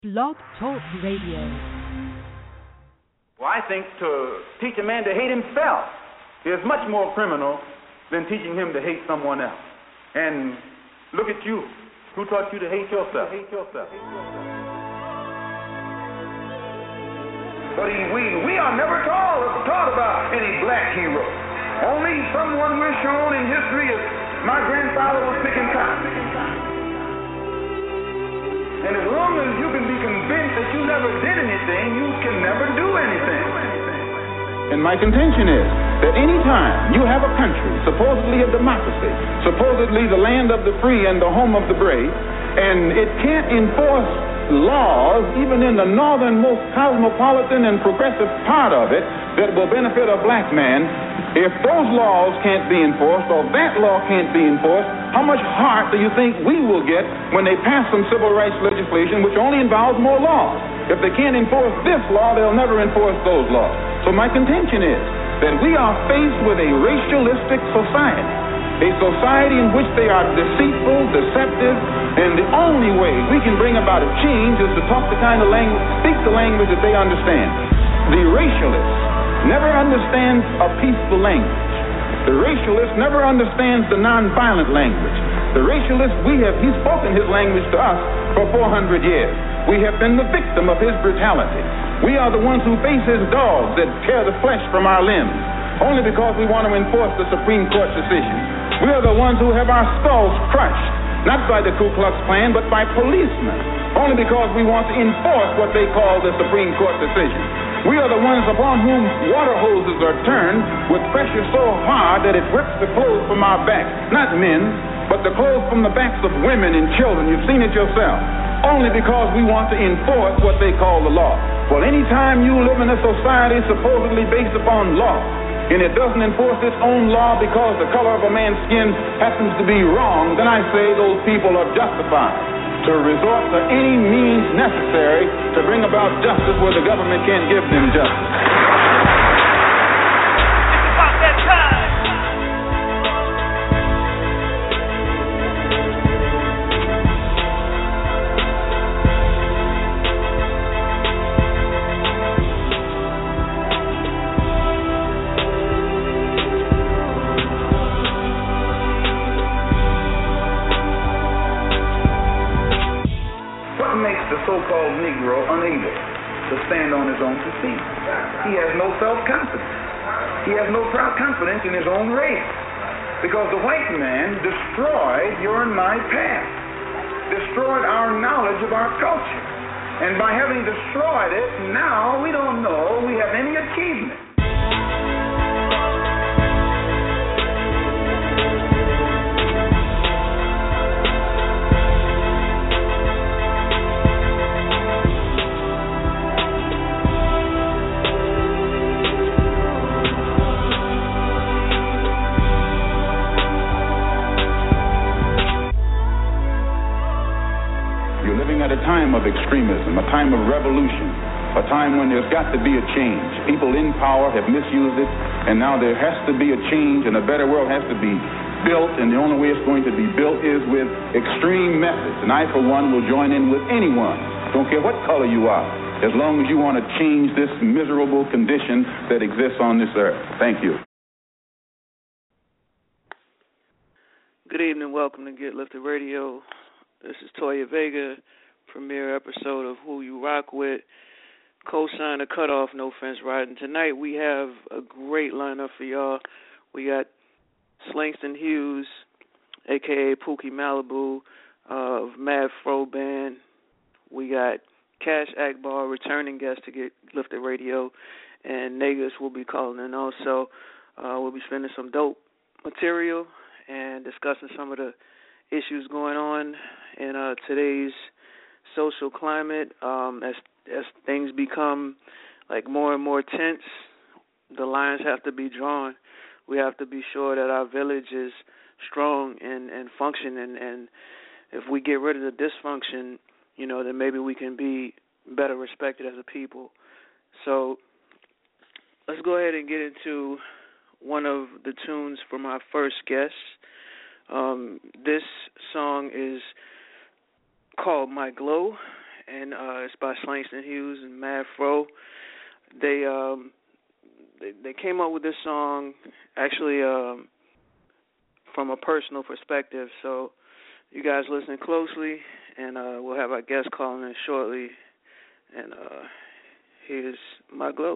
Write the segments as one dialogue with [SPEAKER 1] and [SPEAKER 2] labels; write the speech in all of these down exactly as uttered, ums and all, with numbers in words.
[SPEAKER 1] Blog Talk Radio.
[SPEAKER 2] Well, I think to teach a man to hate himself is much more criminal than teaching him to hate someone else. And look at you. Who taught you to hate yourself? Hate yourself.
[SPEAKER 3] But he, we, we are never taught, taught about any black hero. Only someone we're shown in history as my grandfather was picking cotton. And as long as you can be convinced that you never did anything, you can never do anything.
[SPEAKER 2] And my contention is that any time you have a country, supposedly a democracy, supposedly the land of the free and the home of the brave, and it can't enforce laws, even in the northernmost cosmopolitan and progressive part of it, that will benefit a black man, if those laws can't be enforced or that law can't be enforced, how much heart do you think we will get when they pass some civil rights legislation which only involves more laws? If they can't enforce this law, they'll never enforce those laws. So my contention is that we are faced with a racialistic society, a society in which they are deceitful, deceptive, and the only way we can bring about a change is to talk the kind of language, speak the language that they understand. The racialist never understands a peaceful language. The racialist never understands the nonviolent language. The racialist, we have, he's spoken his language to us for four hundred years. We have been the victim of his brutality. We are the ones who face his dogs that tear the flesh from our limbs, only because we want to enforce the Supreme Court's decision. We are the ones who have our skulls crushed, not by the Ku Klux Klan, but by policemen, only because we want to enforce what they call the Supreme Court decision. We are the ones upon whom water hoses are turned with pressure so hard that it rips the clothes from our backs. Not men, but the clothes from the backs of women and children. You've seen it yourself. Only because we want to enforce what they call the law. Well, any time you live in a society supposedly based upon law, and it doesn't enforce its own law because the color of a man's skin happens to be wrong, then I say those people are justified to resort to any means necessary to bring about justice where the government can't give them justice.
[SPEAKER 4] It's about that time.
[SPEAKER 3] So-called Negro unable to stand on his own two feet. He has no self-confidence. He has no proud confidence in his own race, because the white man destroyed your and my past, destroyed our knowledge of our culture, and by having destroyed it, now we don't know we have any achievement.
[SPEAKER 2] At a time of extremism, a time of revolution, a time when there's got to be a change. People in power have misused it, and now there has to be a change, and a better world has to be built, and the only way it's going to be built is with extreme methods. And I, for one, will join in with anyone, don't care what color you are, as long as you want to change this miserable condition that exists on this earth. Thank you.
[SPEAKER 5] Good evening. Welcome to Get Lifted Radio. This is Toya Vega. Premiere episode of Who You Rock With, co-sign the Cutoff, No Fence Riding. Tonight we have a great lineup for y'all. We got Slangston Hughes, a k a. Pookie Malibu, uh, of Mad Fro Band. We got Cash Akbar, returning guest to Get Lifted Radio, and Negus will be calling in also. Uh, we'll be spending some dope material and discussing some of the issues going on in uh, today's social climate. Um, as as things become like more and more tense, the lines have to be drawn. We have to be sure that our village is strong and, and functioning, and if we get rid of the dysfunction, you know, then maybe we can be better respected as a people. So let's go ahead and get into one of the tunes from our first guest. Um, this song is called My Glow, and uh, it's by Slangston Hughes and Mad Fro. They um they, they came up with this song actually um, from a personal perspective. So you guys listen closely, and uh, we'll have our guest calling in shortly. And uh, here's My Glow.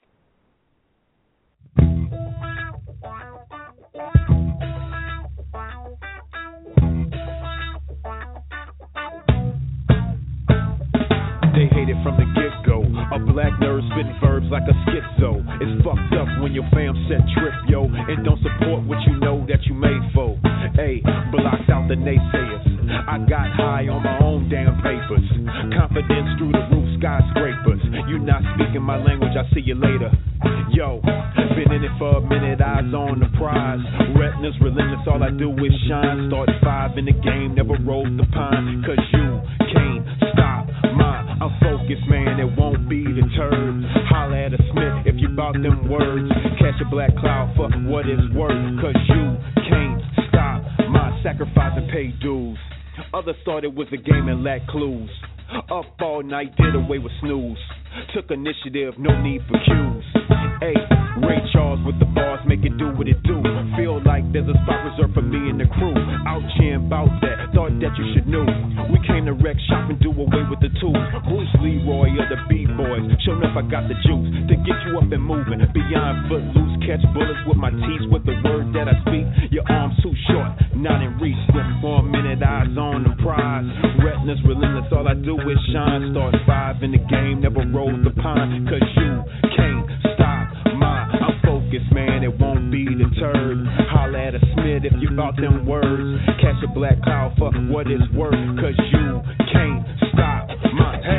[SPEAKER 6] They hate it from the get-go. A black nerd spitting verbs like a schizo. It's fucked up when your fam set trip, yo, and don't support what you know that you made for. Ayy, blocked out the naysayers. I got high on my own damn papers. Confidence through the roof, skyscrapers. You not speaking my language, I see you later. Yo, been in it for a minute, eyes on the prize. Retinas relentless, all I do is shine. Started five in the game, never rolled the pine. Cause you can't stop my I'm focused, man, it won't be deterred. Holla at a Smith if you bout them words. Catch a black cloud for what it's worth. Cause you can't stop my sacrifice and pay dues. Others thought it was a game and lacked clues. Up all night, did away with snooze. Took initiative, no need for cues. Hey, Ray Charles with the bars, make it do what it do. Feel like there's a spot reserved for me and the crew. Out cheering about that, thought that you should know. We came to wreck shop and do away with the tools. Bruce Leroy of the B-boys, sure enough I got the juice to get you up and moving. Beyond footloose, catch bullets with my teeth. With the word that I speak, your arms too short, not in reach. Slip for a minute, eyes on the prize. Retinas relentless, all I do is shine. Start five in the game, never roll the pine. Cause you can't stop my I'm focused, man, it won't be deterred. Holla at a Smith if you bout them words. Catch a black cloud for what it's worth. Cause you can't stop my hey,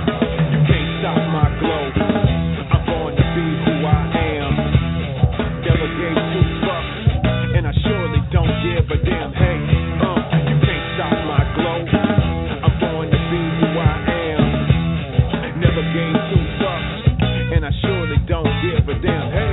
[SPEAKER 6] you can't stop my glow. I'm going to be who I am. Never gave two fucks, and I surely don't give a damn. Hey, uh, you can't stop my glow. I'm going to be who I am. Never gave two fucks, and I surely don't give a damn. Hey.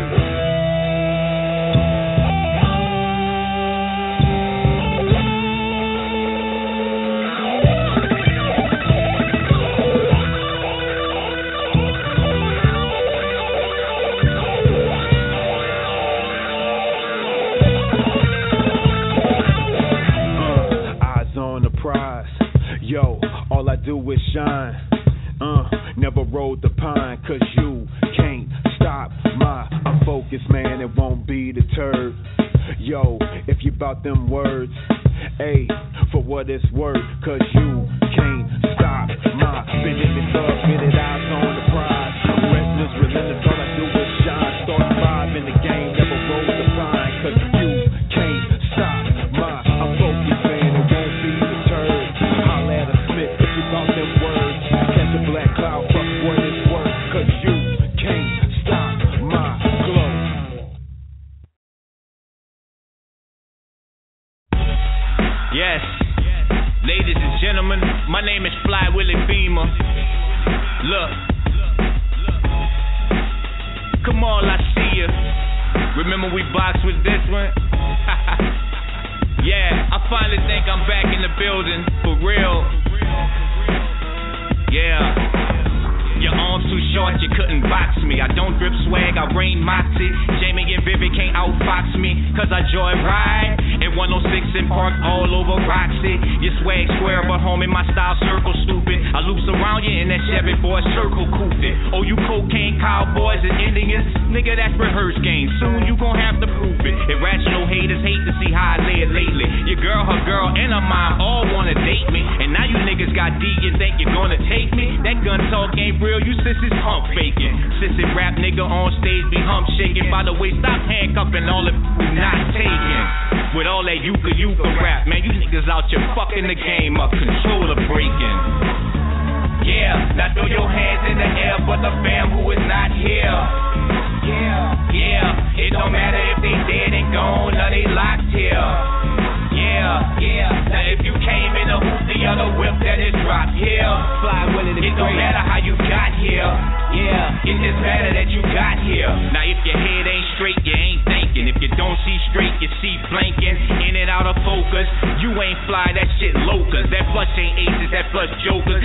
[SPEAKER 6] Yo, all I do is shine. Uh, never rode the pine. Cause you can't stop my I'm focused, man, it won't be deterred. Yo, if you bout them words, ayy, for what it's worth. Cause you can't stop my been in this up, minute eyes on the prize. Retinas relentless, all I do is shine. Start five in the game, never rode the pine. Cause you can't stop my I'm focused, man, it won't be deterred. Holla at a Smith if you bout them words. Catch a black cloud, fuck what it's worth. Cause you can't stop my glow.
[SPEAKER 7] Yes, ladies and gentlemen, my name is Fly Willie Beamer. Look, come on, I see you. Remember we boxed with this one? Yeah, I finally think I'm back in the building, for real. Yeah. Your arms too short, you couldn't box me. I don't drip swag, I rain moxie. Jamie and Vivi can't outfox me, cause I joy ride in one oh six and park all over Roxy. Your swag square, but homie, my style circle stupid. I loops around you in that Chevy boy circle cooped it. Oh, you cocaine cowboys and Indians? Nigga, that's rehearsed game. Soon you gon' have to prove it. Irrational haters hate to see how I lay it lately. Your girl, her girl, and her mom all wanna date me. And now you niggas got D, you think you're gonna take me? That gun talk ain't real, you sissies hump faking. Sissy rap nigga on stage be hump shaking. By the way, stop handcuffing all the you not taking. With all that yuka yuka rap, man, you niggas out here fucking the game up, controller breaking. Yeah, now throw your hands in the air for the fam who is not here. Yeah, yeah, it don't matter if they dead and gone or they locked here. Yeah, yeah, now if you came in a hoop, the other whip that is dropped here. Fly Willie, it don't matter how you got here. Yeah, it just matter that you got here. Now if your head ain't straight, you ain't thinking. If you don't see straight, you see blanking. In and out of focus, you ain't fly, that shit locust. That flush ain't aces, that flush jokers. Nigga, you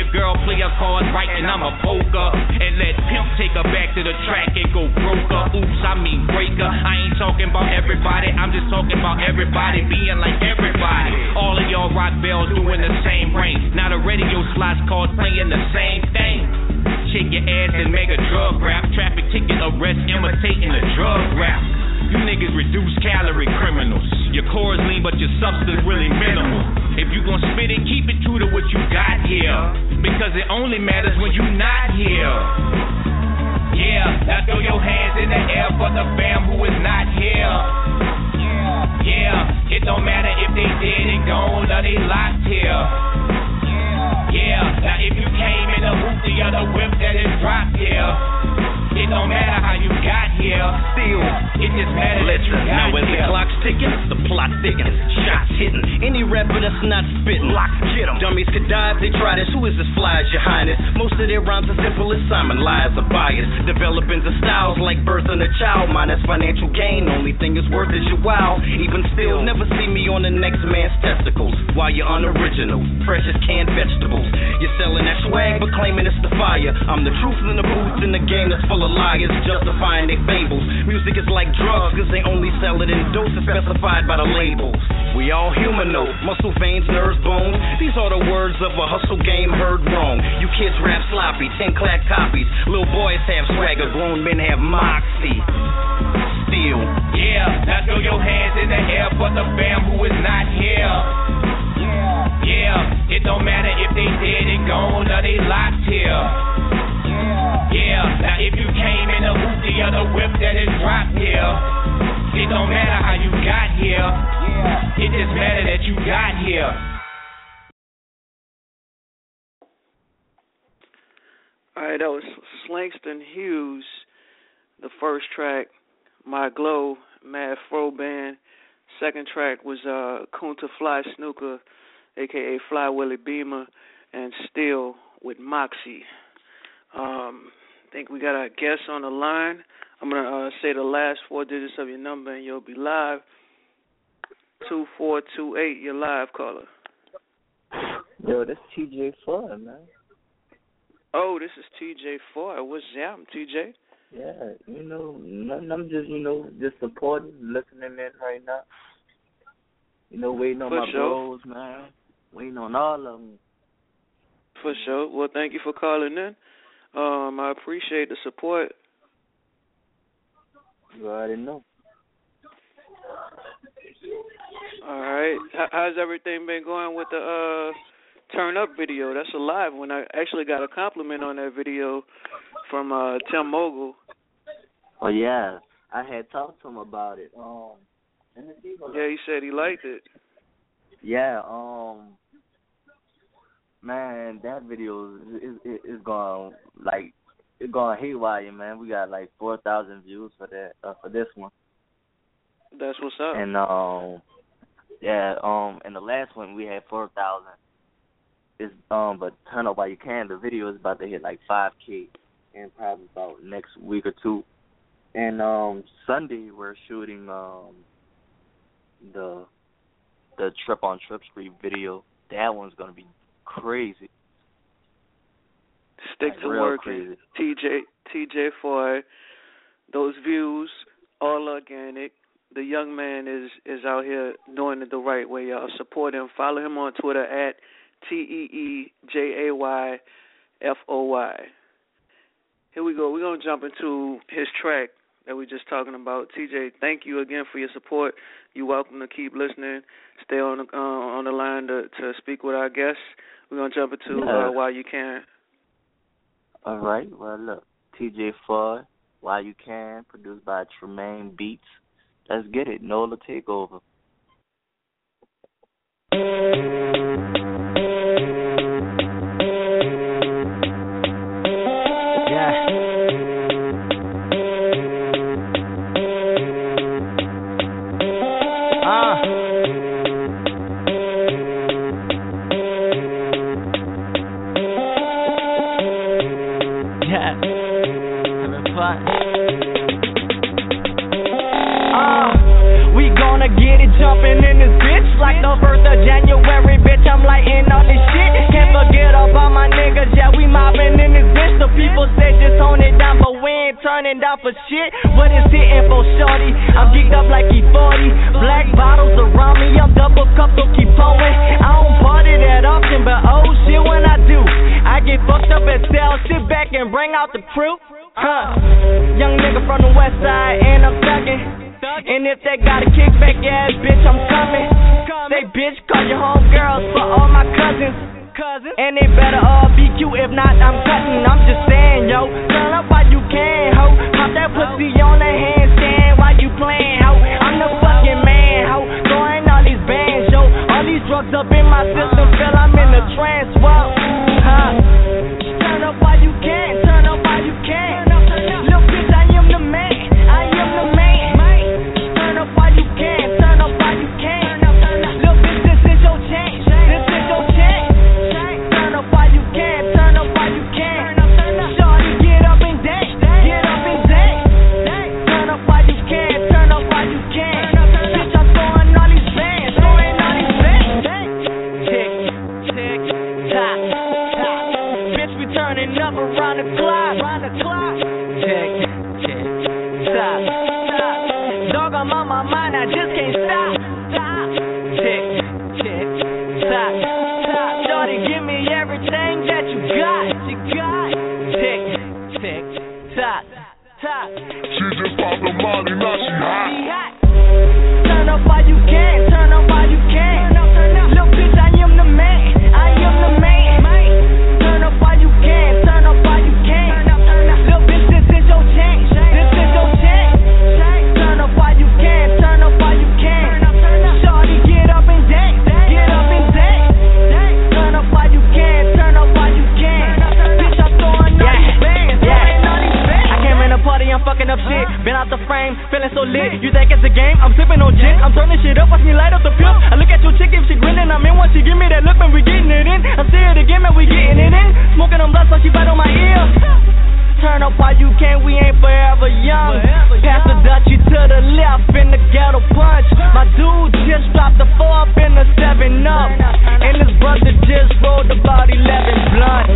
[SPEAKER 7] Give girl player cards right and I'm a poker. And let pimp take her back to the track and go broker. Oops, I mean breaker. I ain't talking about everybody, I'm just talking about everybody being like everybody. All of y'all rock bells doing the same ring. Now the radio slots called playing the same thing. Shake your ass and make a drug rap. Traffic ticket arrest imitating the drug rap. You niggas reduce calorie criminals. Your core is lean but your substance really minimal. If you gon' spit it, keep it true to what you got here, because it only matters when you not here. Yeah, now throw your hands in the air for the fam who is not here. Yeah, it don't matter if they dead and gone or they locked here. Yeah, now if you came in a hoopty or the whip that is dropped here, it don't matter how you got here. Still, it just matters that you got
[SPEAKER 8] now when
[SPEAKER 7] here.
[SPEAKER 8] the clock's ticking, the plot thickens, shots hitting. Any rapper that's not spitting, lock, get 'em. Dummies could die if they try this. Who is this fly as your highness? Most of their rhymes are simple as Simon. Lies are biased, developing the styles like birthing a child. Minus financial gain, only thing is worth is your wow. Even still, never see me on the next man's testicles. While you're unoriginal, fresh as canned vegetables. You're selling that swag but claiming it's the fire. I'm the truth in the booth in the game that's full of liars justifying their fables. Music is like drugs cause they only sell it in doses specified by the labels. We all human though, muscle veins, nerves, bones. These are the words of a hustle game heard wrong. You kids rap sloppy, ten clack copies. Little boys have swagger, grown men have moxie. Still,
[SPEAKER 7] yeah, now throw your hands in the air for the fam who is not here. Yeah, it don't matter if they dead and gone or they locked here. Yeah, now if you came in a hoopty or the whip that is dropped here, it don't matter how you got here. It just matter that you got here.
[SPEAKER 5] Alright, that was Slangston Hughes, the first track, My Glow, Mad Fro Band. Second track was uh, Kunta Fly Snooker, a k a. Fly Willie Beamer, and Still with Moxie. Um, I think we got our guest on the line. I'm going to uh, say the last four digits of your number and you'll be live. two four two eight, you're live, caller.
[SPEAKER 9] Yo, this T J Floyd, man.
[SPEAKER 5] Oh, this is T J Floyd. What's up, T J?
[SPEAKER 9] Yeah, you know, nothing, I'm just, you know, just supporting, listening in right now. You know, waiting on
[SPEAKER 5] For
[SPEAKER 9] my
[SPEAKER 5] sure.
[SPEAKER 9] bros, man. Waiting on all of them.
[SPEAKER 5] For sure. Well, thank you for calling in. Um, I appreciate the support.
[SPEAKER 9] You already know.
[SPEAKER 5] All right. H- how's everything been going with the uh, Turn Up video? That's a live one. I actually got a compliment on that video from uh, Tim Mogul.
[SPEAKER 9] Oh, yeah. I had talked to him about it. Um,
[SPEAKER 5] Yeah, he said he liked it.
[SPEAKER 9] Yeah, um, man, that video is is, is going like it's going haywire, man. We got like four thousand views for that uh, for this one.
[SPEAKER 5] That's what's up.
[SPEAKER 9] And um, yeah, um, and the last one we had four thousand. Is um, but Turn Up While You Can. The video is about to hit like five K in probably about next week or two. And um, Sunday we're shooting um the the Trip on Trip Street video. That one's gonna be crazy.
[SPEAKER 5] Stick
[SPEAKER 9] like,
[SPEAKER 5] to
[SPEAKER 9] real
[SPEAKER 5] working.
[SPEAKER 9] Crazy.
[SPEAKER 5] T J T J Foy, those views, all organic. The young man is, is out here doing it the right way, y'all. Support him. Follow him on Twitter at T E E J A Y F O Y. Here we go. We're going to jump into his track that we're just talking about. T J, thank you again for your support. You're welcome to keep listening. Stay on the, uh, on the line to, to speak with our guests. We're going to jump into
[SPEAKER 9] Yeah.
[SPEAKER 5] uh, While You Can.
[SPEAKER 9] All right. Well, look, T J Foy, While You Can, produced by Tremaine Beats. Let's get it. Nola Takeover.
[SPEAKER 10] wanna get it jumping in this bitch like the first of January, bitch. I'm lighting all this shit. Can't forget about my niggas, yeah, we mobbing in this bitch. The people say just tone it down, but we ain't turning down for shit. What is hitting for shorty? I'm geeked up like E forty. Black bottles around me, I'm double cup, so keep pouring. I don't party that often, but oh shit, when I do, I get fucked up at sales. Sit back and bring out the crew. Huh? Young nigga from the west side, and I'm thugging. And if they got a kickback ass bitch, I'm coming. Say bitch, call your homegirls for all my cousins. And they better all be cute, if not, I'm cutting. I'm just saying, yo, turn up while you can, ho. Pop that pussy on the handstand while you playing, ho. I'm the fucking man, ho. Throwing all these bands, yo. All these drugs up in my system, feel I'm in a trance, whoa. Huh? Turn up while you can, turn up while you can. Little bitch, I am the man, I am the man. Turn up while you can, turn up while you can. Little bitch, this is your chance, this is your chance. Turn up while you can, turn up while you can. Shorty, get up and dance, get up and dance. Turn up while you can, turn up while you can. Bitch, I'm throwing all these bands, throwing all these bands. Tick, tick, tock, tock. Bitch, we turning up around the clock, around the clock. Tick, tick, tock, tock. Dog, I'm on my mind, I just can't stop. Stop. Tick, tick, tock, tock. Shorty, give me everything that you got, you got. Tick, tick, tock, tock.
[SPEAKER 11] She just popped the money, now she hot.
[SPEAKER 10] She hot. Turn up while you can, turn up while you can. Little bitch, I am the man, I am the man. Turn up while you can, turn up while you can. Little bitch, this is your chance, this is your chance. Turn up while you can, turn up while you can. Shorty, get up and dance, get up and dance. Turn up while you can, turn up while you can. Bitch, I'm throwing all these bands, throwing all these bands. I came in the party, I'm fucking up shit. Been out the frame, feeling so lit. You think it's a game? I'm sipping on gin. I'm turning shit up, watch me light up the pill. I look at your chick if she grinning, I'm in. Once she give me that look, man, we getting it in. I see it again, man, we getting it in. Smoking them blunts, so she bite on my ear. Turn up while you can, we ain't forever young. Pass the Dutchie to the left in the ghetto punch. My dude just dropped the four up in the seven up. And his brother just rolled about eleven blunt.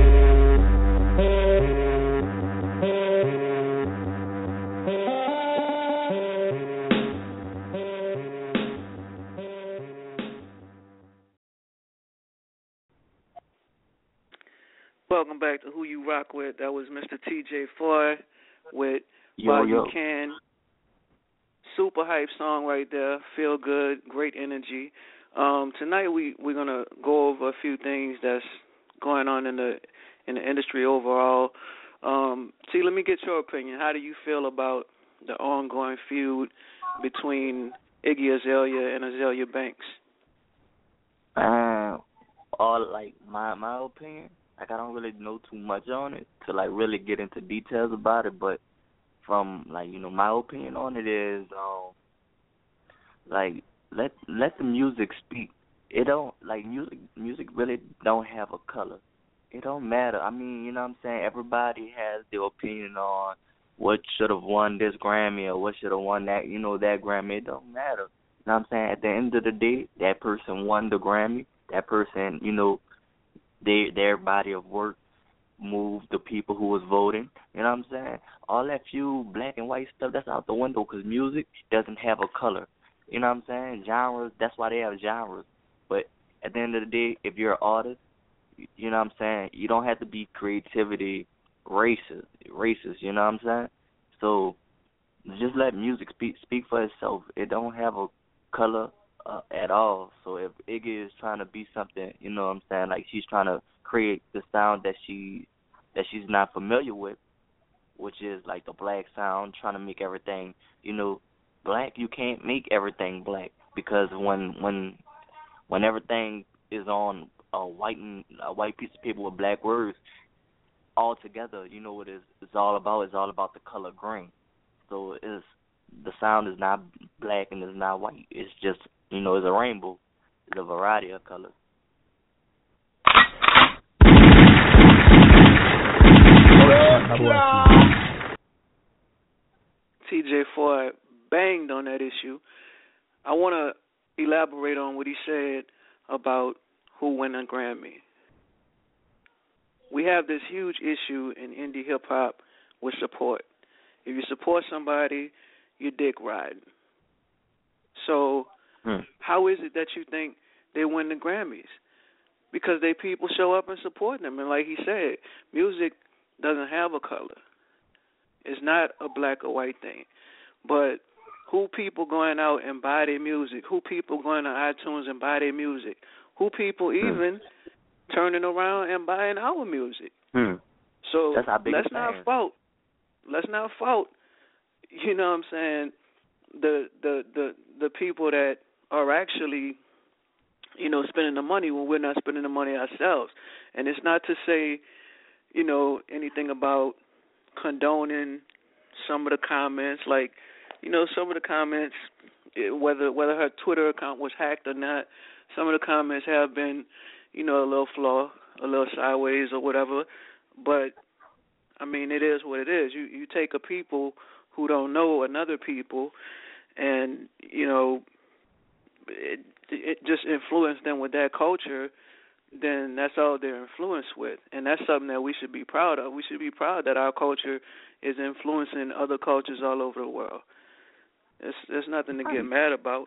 [SPEAKER 5] Welcome back to Who You Rock With. That was Mister T J Foy with
[SPEAKER 9] Yo,
[SPEAKER 5] While
[SPEAKER 9] yo.
[SPEAKER 5] You Can. Super hype song right there. Feel good, great energy. Um, tonight we we're gonna go over a few things that's going on in the in the industry overall. Um, T, let me get your opinion. How do you feel about the ongoing feud between Iggy Azalea and Azalea Banks?
[SPEAKER 9] Uh, all like my my opinion. Like I don't really know too much on it to like really get into details about it, but from like you know my opinion on it is um like let let the music speak. It don't like music music really don't have a color. It don't matter. I mean, you know what I'm saying? Everybody has their opinion on what should have won this Grammy or what should have won that, you know, that Grammy. It don't matter. You know what I'm saying? At the end of the day, that person won the Grammy. That person, you know, they their body of work moved the people who was voting. You know what I'm saying? All that few black and white stuff, that's out the window because music doesn't have a color. You know what I'm saying? Genres, that's why they have genres. But at the end of the day, if you're an artist, you know what I'm saying, you don't have to be creativity racist, racist, you know what I'm saying? So just let music speak speak for itself. It don't have a color uh, at all. So if Iggy is trying to be something, you know what I'm saying, like she's trying to create the sound that she that she's not familiar with, which is like the black sound, trying to make everything, you know, black. You can't make everything black because when when when everything is on a white and a white piece of paper with black words all together, you know what it's, it's all about. It's all about the color green. So it's the sound is not black and it's not white. It's just, you know, it's a rainbow. It's a variety of colors.
[SPEAKER 5] T J Foy banged on that issue. I want to elaborate on what he said about who won a Grammy. We have this huge issue in indie hip-hop with support. If you support somebody, you're dick riding. So hmm. how is it that you think they win the Grammys? Because they people show up and support them. And like he said, music doesn't have a color. It's not a black or white thing. But who people going out and buy their music? Who people going to iTunes and buy their music? Who people even hmm. turning around and buying our music?
[SPEAKER 9] Hmm.
[SPEAKER 5] So
[SPEAKER 9] That's our
[SPEAKER 5] let's not
[SPEAKER 9] fan.
[SPEAKER 5] fault. Let's not fault. You know what I'm saying? The the the the people that are actually, you know, spending the money when we're not spending the money ourselves. And it's not to say, you know, anything about condoning some of the comments. Like, you know, some of the comments, whether whether her Twitter account was hacked or not, some of the comments have been, you know, a little flaw, a little sideways or whatever. But, I mean, it is what it is. You you take a people who don't know another people and, you know, it, it just influenced them with that culture, then that's all they're influenced with. And that's something that we should be proud of. We should be proud that our culture is influencing other cultures all over the world. It's, there's nothing to get mad about.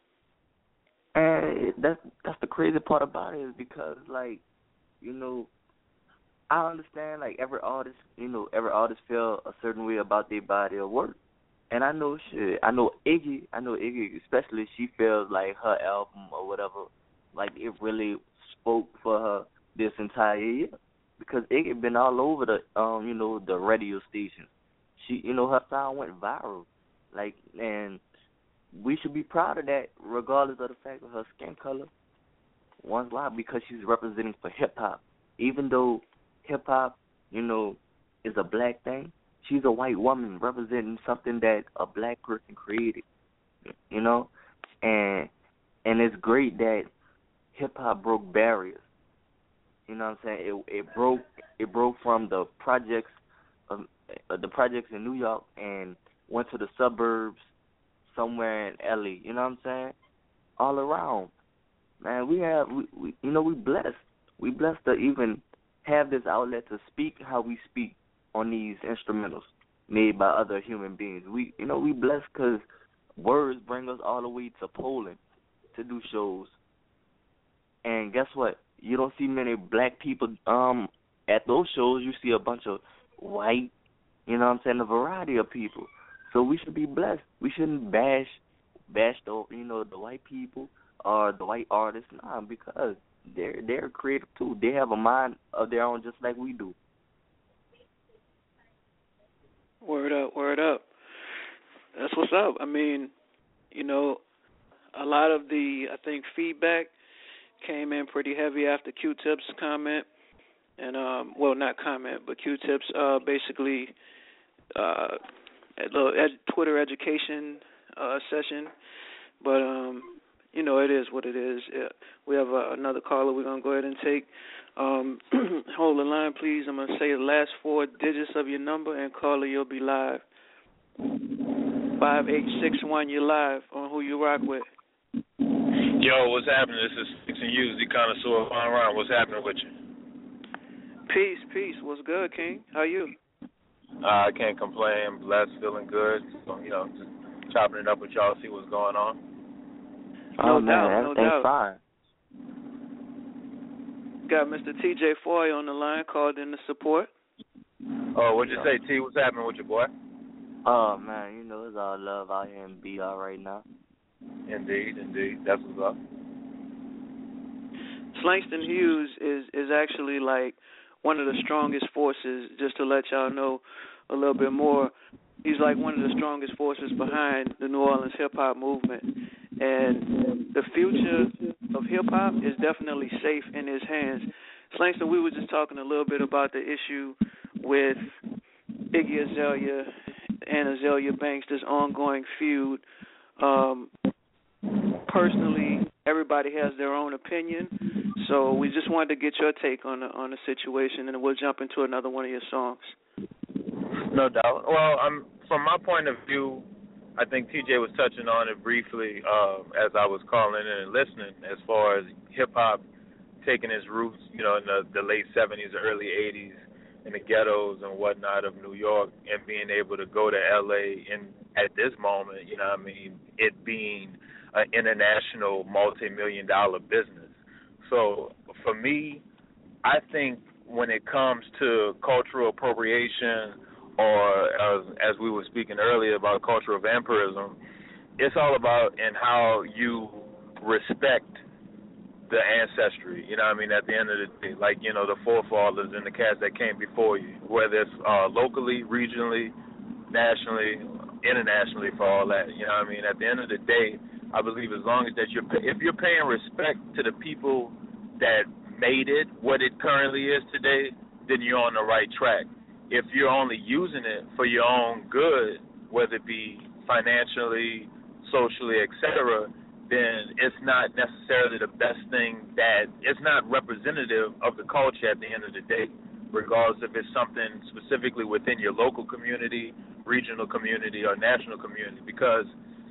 [SPEAKER 9] And that's that's the crazy part about it is because, like, you know, I understand, like, every artist, you know, every artist feel a certain way about their body of work. And I know shit. I know Iggy, I know Iggy especially, she feels like her album or whatever, like, it really spoke for her this entire year. Because Iggy been all over the, um, you know, the radio stations. She, you know, her sound went viral. Like, and we should be proud of that, regardless of the fact of her skin color. One's why, because she's representing for hip-hop. Even though hip-hop, you know, is a black thing, she's a white woman representing something that a black person created, you know? And and it's great that hip-hop broke barriers. You know what I'm saying? It it broke it broke from the projects, of, uh, the projects in New York and went to the suburbs, somewhere in L A. You know what I'm saying? All around, man. We have, we, we you know, we blessed. We blessed to even have this outlet to speak how we speak on these instrumentals made by other human beings. We, you know, we blessed because words bring us all the way to Poland to do shows. And guess what? You don't see many black people um at those shows. You see a bunch of white, you know what I'm saying, a variety of people. So we should be blessed. We shouldn't bash, bash the, you know, the white people or the white artists. Nah, because they're they're creative too. They have a mind of their own, just like we do.
[SPEAKER 5] Word up, word up. That's what's up. I mean, you know, a lot of the, I think, feedback came in pretty heavy after Q-Tip's comment, and um, well, not comment, but Q-Tip's uh, basically. Uh, A little ed- Twitter education uh, session, but um, you know, it is what it is. Yeah. We have uh, another caller we're gonna go ahead and take. Um, hold the line, please. I'm gonna say the last four digits of your number, and caller, you'll be live. Five eight six one, you're live on Who You Rock With.
[SPEAKER 12] Yo, what's happening? This is Six and Hughes, the connoisseur. Fine Ryan. What's happening with you?
[SPEAKER 5] Peace, peace. What's good, King? How you?
[SPEAKER 12] Uh, I can't complain. Blessed, feeling good. So, you know, just chopping it up with y'all, see what's going on.
[SPEAKER 5] No
[SPEAKER 9] oh,
[SPEAKER 5] doubt,
[SPEAKER 9] man,
[SPEAKER 5] no
[SPEAKER 9] everything's
[SPEAKER 5] doubt.
[SPEAKER 9] fine.
[SPEAKER 5] Got Mister T J Foy on the line, called in to support.
[SPEAKER 12] Oh, what'd you say, T? What's happening with you, boy?
[SPEAKER 9] Oh, man, you know, it's all love out here in B R right now.
[SPEAKER 12] Indeed, indeed. That's what's up.
[SPEAKER 5] Slangston Hughes is, is actually like one of the strongest forces, just to let y'all know a little bit more. He's like one of the strongest forces behind the New Orleans hip-hop movement. And the future of hip-hop is definitely safe in his hands. Slangston, we were just talking a little bit about the issue with Iggy Azalea and Azalea Banks, this ongoing feud. Um, personally, everybody has their own opinion. So we just wanted to get your take on the on the situation, and we'll jump into another one of your songs.
[SPEAKER 12] No doubt. Well, um, from my point of view, I think T J was touching on it briefly uh, as I was calling in and listening, as far as hip hop taking its roots, you know, in the, the late seventies, early eighties, in the ghettos and whatnot of New York, and being able to go to L A and at this moment, you know what I mean, it being an international multi-million dollar business. So for me, I think when it comes to cultural appropriation, or as, as we were speaking earlier about cultural vampirism, it's all about in how you respect the ancestry, you know what I mean, at the end of the day, like, you know, the forefathers and the cats that came before you, whether it's uh, locally, regionally, nationally, internationally, for all that, you know what I mean. At the end of the day, I believe as long as that you're, if you're paying respect to the people that made it what it currently is today, then you're on the right track. If you're only using it for your own good, whether it be financially, socially, et cetera, then it's not necessarily the best thing that, it's not representative of the culture at the end of the day, regardless if it's something specifically within your local community, regional community, or national community. Because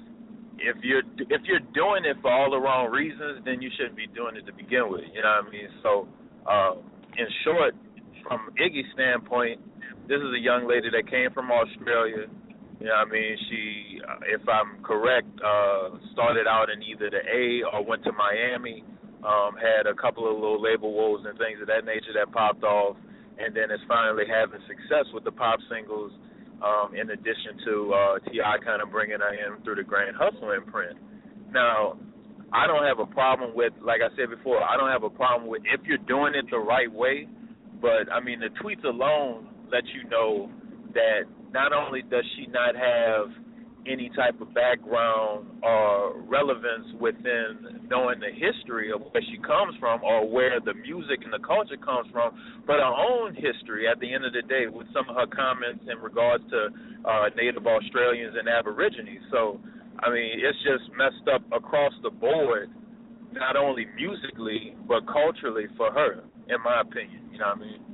[SPEAKER 12] if you're if you're doing it for all the wrong reasons, then you shouldn't be doing it to begin with. You know what I mean? So, uh, in short, from Iggy's standpoint, this is a young lady that came from Australia. You know what I mean? She, if I'm correct, uh, started out in either the A or went to Miami, um, had a couple of little label woes and things of that nature that popped off, and then is finally having success with the pop singles, um, in addition to uh, T I kind of bringing her in through the Grand Hustle imprint. Now, I don't have a problem with, like I said before, I don't have a problem with if you're doing it the right way, but, I mean, the tweets alone let you know that not only does she not have any type of background or relevance within knowing the history of where she comes from or where the music and the culture comes from, but her own history at the end of the day with some of her comments in regards to uh, Native Australians and Aborigines. So, I mean, it's just messed up across the board, not only musically, but culturally for her, in my opinion. You know what I mean?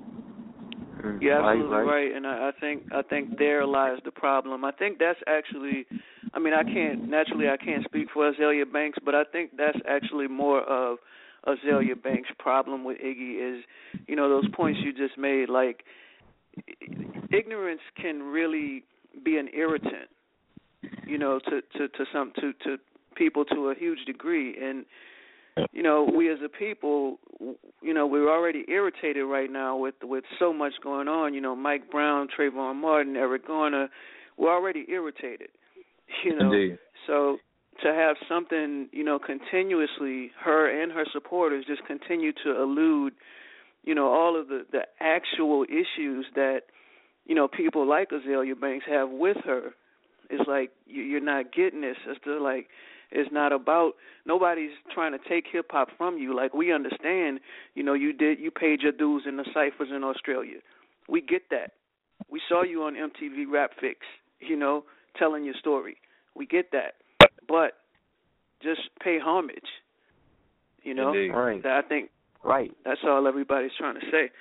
[SPEAKER 5] You're absolutely right, and I, I think I think there lies the problem. I think that's actually, I mean, I can't naturally I can't speak for Azealia Banks, but I think that's actually more of Azealia Banks' problem with Iggy is, you know, those points you just made. Like, ignorance can really be an irritant, you know, to to to some to to people to a huge degree, and you know, we as a people, you know, we're already irritated right now with with so much going on. You know, Mike Brown, Trayvon Martin, Eric Garner, we're already irritated. You know,
[SPEAKER 12] Indeed.
[SPEAKER 5] So to have something, you know, continuously, her and her supporters just continue to elude, you know, all of the, the actual issues that, you know, people like Azealia Banks have with her. It's like you, you're not getting this. It's still like, it's not about, nobody's trying to take hip-hop from you. Like, we understand, you know, you did, you paid your dues in the ciphers in Australia. We get that. We saw you on M T V Rap Fix, you know, telling your story. We get that. But just pay homage, you know.
[SPEAKER 12] Indeed.
[SPEAKER 9] Right.
[SPEAKER 5] I think
[SPEAKER 9] right.
[SPEAKER 5] That's all everybody's trying to say.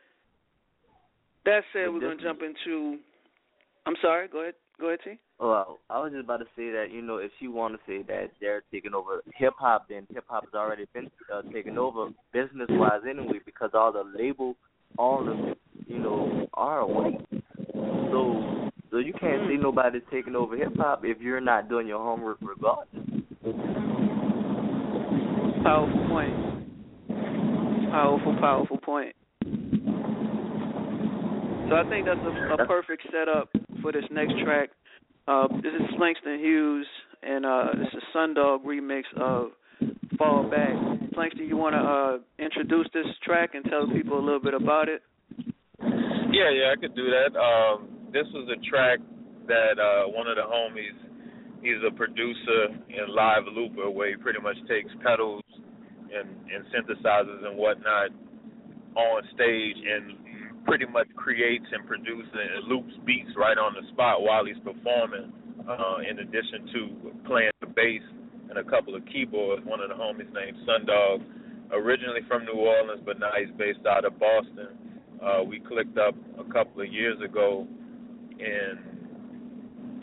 [SPEAKER 5] That said, we're going to jump into, I'm sorry, go ahead. Go ahead, T.
[SPEAKER 9] Well, I was just about to say that, you know, if you want to say that they're taking over hip-hop, then hip-hop has already been uh, taken over business-wise anyway, because all the label owners, you know, are white. So so you can't see nobody taking over hip-hop if you're not doing your homework regardless.
[SPEAKER 5] Powerful point. Powerful, powerful point. So I think that's a, a perfect setup for this next track. Uh, this is Langston Hughes, and uh, this is a Sundog remix of Fall Back. Langston, you want to uh, introduce this track and tell people a little bit about it?
[SPEAKER 12] Yeah, yeah, I could do that. Um, this was a track that uh, one of the homies, he's a producer and live looper, where he pretty much takes pedals and, and synthesizers and whatnot on stage and pretty much creates and produces and loops beats right on the spot while he's performing, uh, in addition to playing the bass and a couple of keyboards. One of the homies named Sundog, originally from New Orleans, but now he's based out of Boston. Uh, we clicked up a couple of years ago in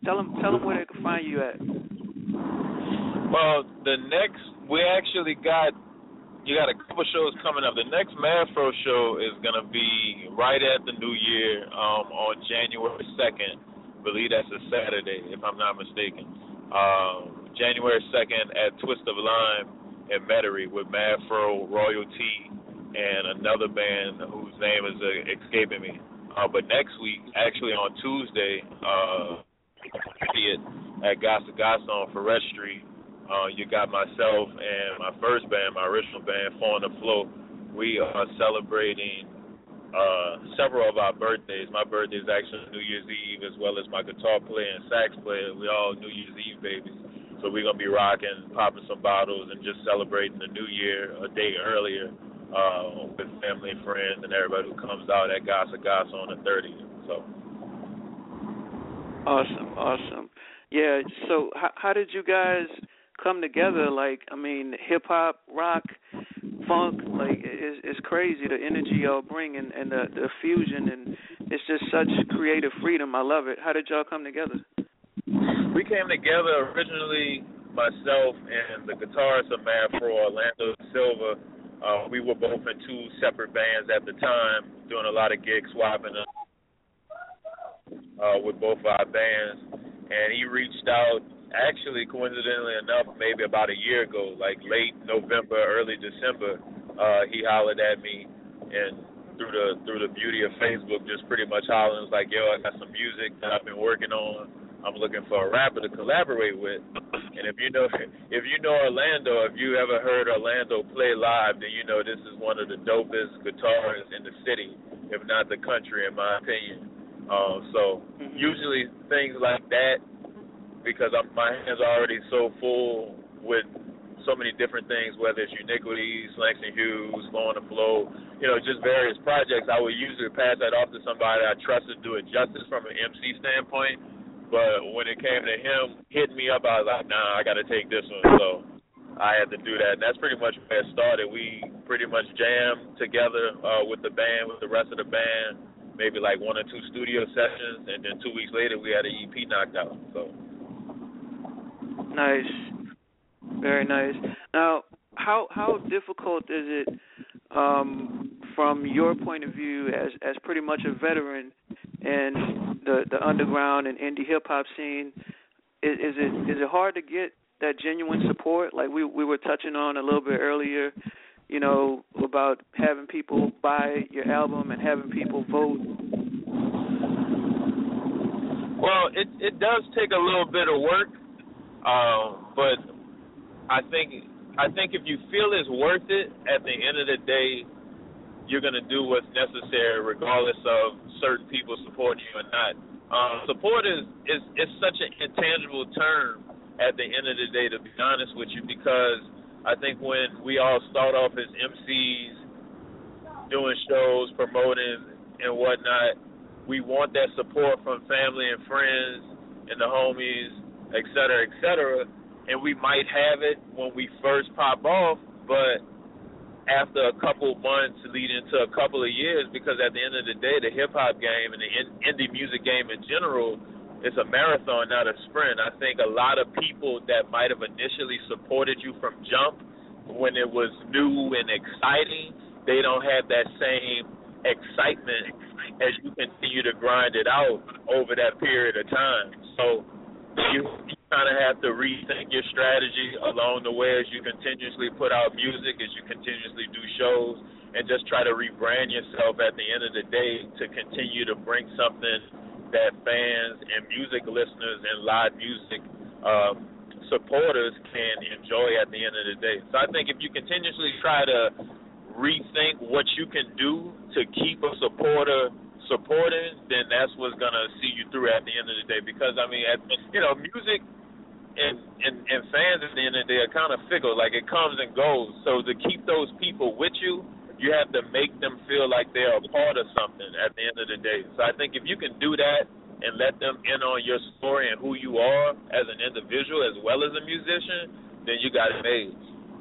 [SPEAKER 5] tell them tell them where they can find you at.
[SPEAKER 12] Well, the next we actually got you got a couple shows coming up. The next Mafro show is gonna be right at the New Year um, on January second. I believe that's a Saturday, if I'm not mistaken. Um, January second at Twist of Lime in Metairie with Mafro, Royalty, and another band whose name is uh, escaping me. Uh, but next week, actually on Tuesday, uh, at Gasa Gasa on Ferret Street, uh, you got myself and my first band, my original band, Four on the Flow. We are celebrating uh, several of our birthdays. My birthday is actually New Year's Eve, as well as my guitar player and sax player. We all New Year's Eve babies. So we're going to be rocking, popping some bottles, and just celebrating the New Year a day earlier uh, with family and friends and everybody who comes out at Gasa Gasa on the thirtieth. So.
[SPEAKER 5] Awesome, awesome. Yeah, so how, how did you guys come together? Like, I mean, hip-hop, rock, funk, like, it's, it's crazy, the energy y'all bring and, and the, the fusion, and it's just such creative freedom. I love it. How did y'all come together?
[SPEAKER 12] We came together originally, myself and the guitarist of Mafro, Orlando Silva. Uh, we were both in two separate bands at the time, doing a lot of gig swapping uh, with both of our bands. And he reached out, actually, coincidentally enough, maybe about a year ago, like late November, early December. Uh, he hollered at me, and through the through the beauty of Facebook, just pretty much hollering, was like, yo, I got some music that I've been working on. I'm looking for a rapper to collaborate with. And if you know if you know Orlando, if you ever heard Orlando play live, then you know this is one of the dopest guitarists in the city, if not the country, in my opinion. Uh, so mm-hmm. usually things like that, because I'm, my hands are already so full with so many different things, whether it's Uniquities, Langston Hughes, Four on the Flow, you know, just various projects, I would usually pass that off to somebody I trusted to do it justice from an M C standpoint. But when it came to him hitting me up, I was like, nah, I got to take this one. So I had to do that. And that's pretty much where it started. We pretty much jammed together uh, with the band, with the rest of the band, maybe like one or two studio sessions. And then two weeks later, we had an E P knocked out. So
[SPEAKER 5] nice. Very nice. Now, how how difficult is it um, from your point of view as, as pretty much a veteran in the, the underground and indie hip hop scene? Is, is it is it hard to get that genuine support? Like we we were touching on a little bit earlier, you know, about having people buy your album and having people vote.
[SPEAKER 12] Well, it it does take a little bit of work, uh, but I think I think if you feel it's worth it, at the end of the day, you're going to do what's necessary regardless of certain people supporting you or not. Um, support is, is, is such an intangible term at the end of the day, to be honest with you, because I think when we all start off as M Cs, doing shows, promoting and whatnot, we want that support from family and friends and the homies, et cetera, et cetera, and we might have it when we first pop off, but after a couple months leading to a couple of years, because at the end of the day, the hip-hop game and the indie music game in general, it's a marathon, not a sprint. I think a lot of people that might have initially supported you from jump when it was new and exciting, they don't have that same excitement as you continue to grind it out over that period of time. So you kind of have to rethink your strategy along the way as you continuously put out music, as you continuously do shows, and just try to rebrand yourself at the end of the day to continue to bring something that fans and music listeners and live music um, supporters can enjoy at the end of the day. So I think if you continuously try to rethink what you can do to keep a supporter supporting, then that's what's going to see you through at the end of the day. Because, I mean, at, you know, music and, and, and fans at the end of the day are kind of fickle. Like, it comes and goes. So to keep those people with you, you have to make them feel like they're a part of something at the end of the day. So I think if you can do that and let them in on your story and who you are as an individual as well as a musician, then you got it made.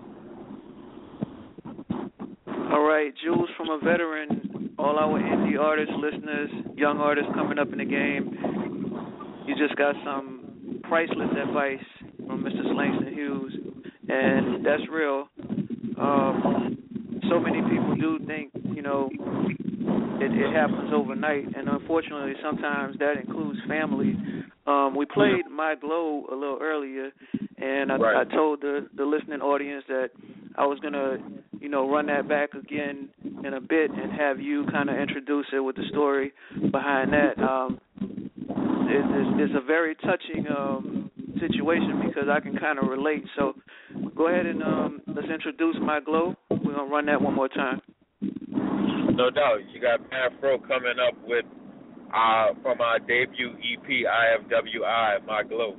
[SPEAKER 5] All right, Jules, from a veteran, all our indie artists, listeners, young artists coming up in the game, you just got some priceless advice from Mister Slangston Hughes, and that's real. Um, so many people do think, you know, it, it happens overnight, and unfortunately sometimes that includes family. Um, we played My Glow a little earlier, and I,
[SPEAKER 12] right.
[SPEAKER 5] I told the, the listening audience that I was going to, you know, run that back again in a bit and have you kind of introduce it with the story behind that. Um, it, it's, it's a very touching um, situation because I can kind of relate. So go ahead and um, let's introduce My Glow. We're going to run that one more time.
[SPEAKER 12] No doubt. You got Afro coming up with, uh, from our debut E P, I F W I, My Glow.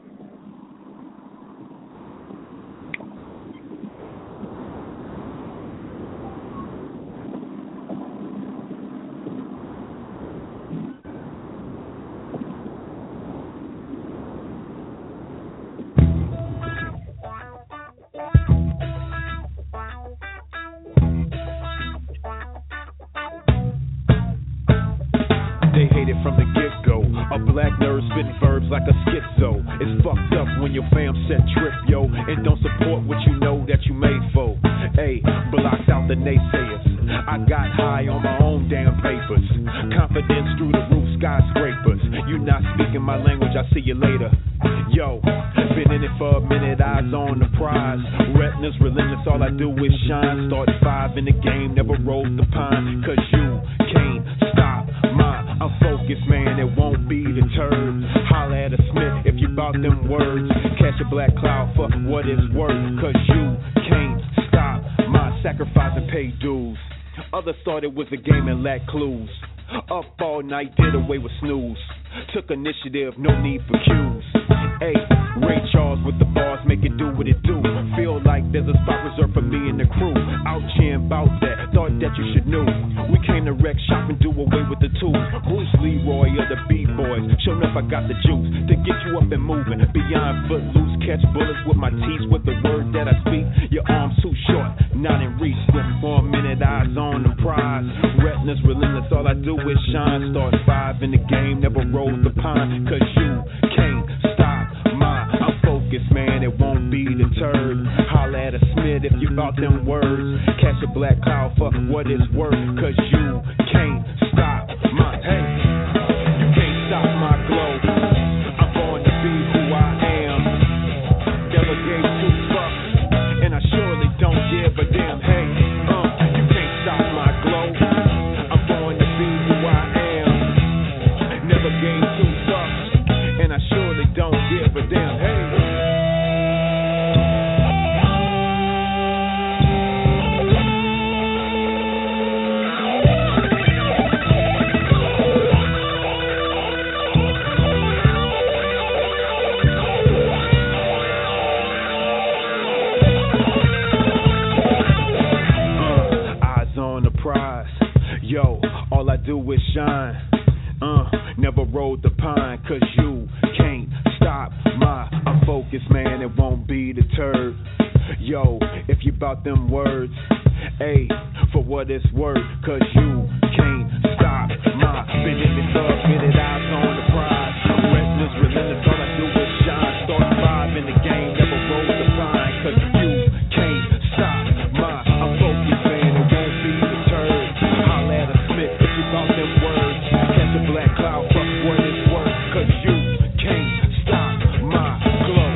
[SPEAKER 6] From the get-go, a black nerd spitting verbs like a schizo. It's fucked up when your fam set trip, yo, and don't support what you know that you made for. Ayy, blocked out the naysayers. I got high on my own damn papers. Confidence through the roof, skyscrapers. You not speaking my language, I see you later. Yo, been in it for a minute, eyes on the prize. Retinas relentless, all I do is shine. Started five in the game, never rolled the pine. Cause you can't stop my I'm focused, man, it won't be deterred. Holla at a Smith if you bout them words. Catch a black cloud for what it's worth. Cause you can't stop my sacrifice and pay dues. Others thought it was a game and lacked clues. Up all night, did away with snooze. Took initiative, no need for cues. Hey, Ray Charles with the bars, make it do what it do. Feel like there's a spot reserved for me and the crew. Out here about that, thought that you should know. We came to wreck shop and do away with the tools. Bruce Leroy of the B-boys, sure enough I got the juice to get you up and moving. Beyond footloose, catch bullets with my teeth. With the word that I speak, your arms too short, not in reach. For a minute, eyes on the prize. Retinas relentless, all I do is shine. Start five in the game, never roll the pine. Cause you can't stop my I'm focused, man, it won't be deterred. Holla at a Smith if you bout them words. Catch a black cloud for what it's worth. Cause you can't stop my hey, you can't stop my glow. I'm born to be who I am. Never gave two fucks, and I surely don't give a damn. Hey, uh, you can't stop my glow. I'm born to be who I am. Never gave two fucks, and I surely don't give a damn. Hey. Yo, all I do is shine. Uh, never rode the pine. Cause you can't stop my I'm focused, man, it won't be deterred. Yo, if you bout them words, ayy, for what it's worth. Cause you can't stop my been in the club, been it eyes on the prize. Retinas relentless, all I do is shine. Start five in the game, never rode the pine. Cause you can't stop my I'm focused, man, it won't be deterred. Holla at a Smith if you bout them words. Catch a black cloud, fuck what it's worth. Cause you can't stop my glow.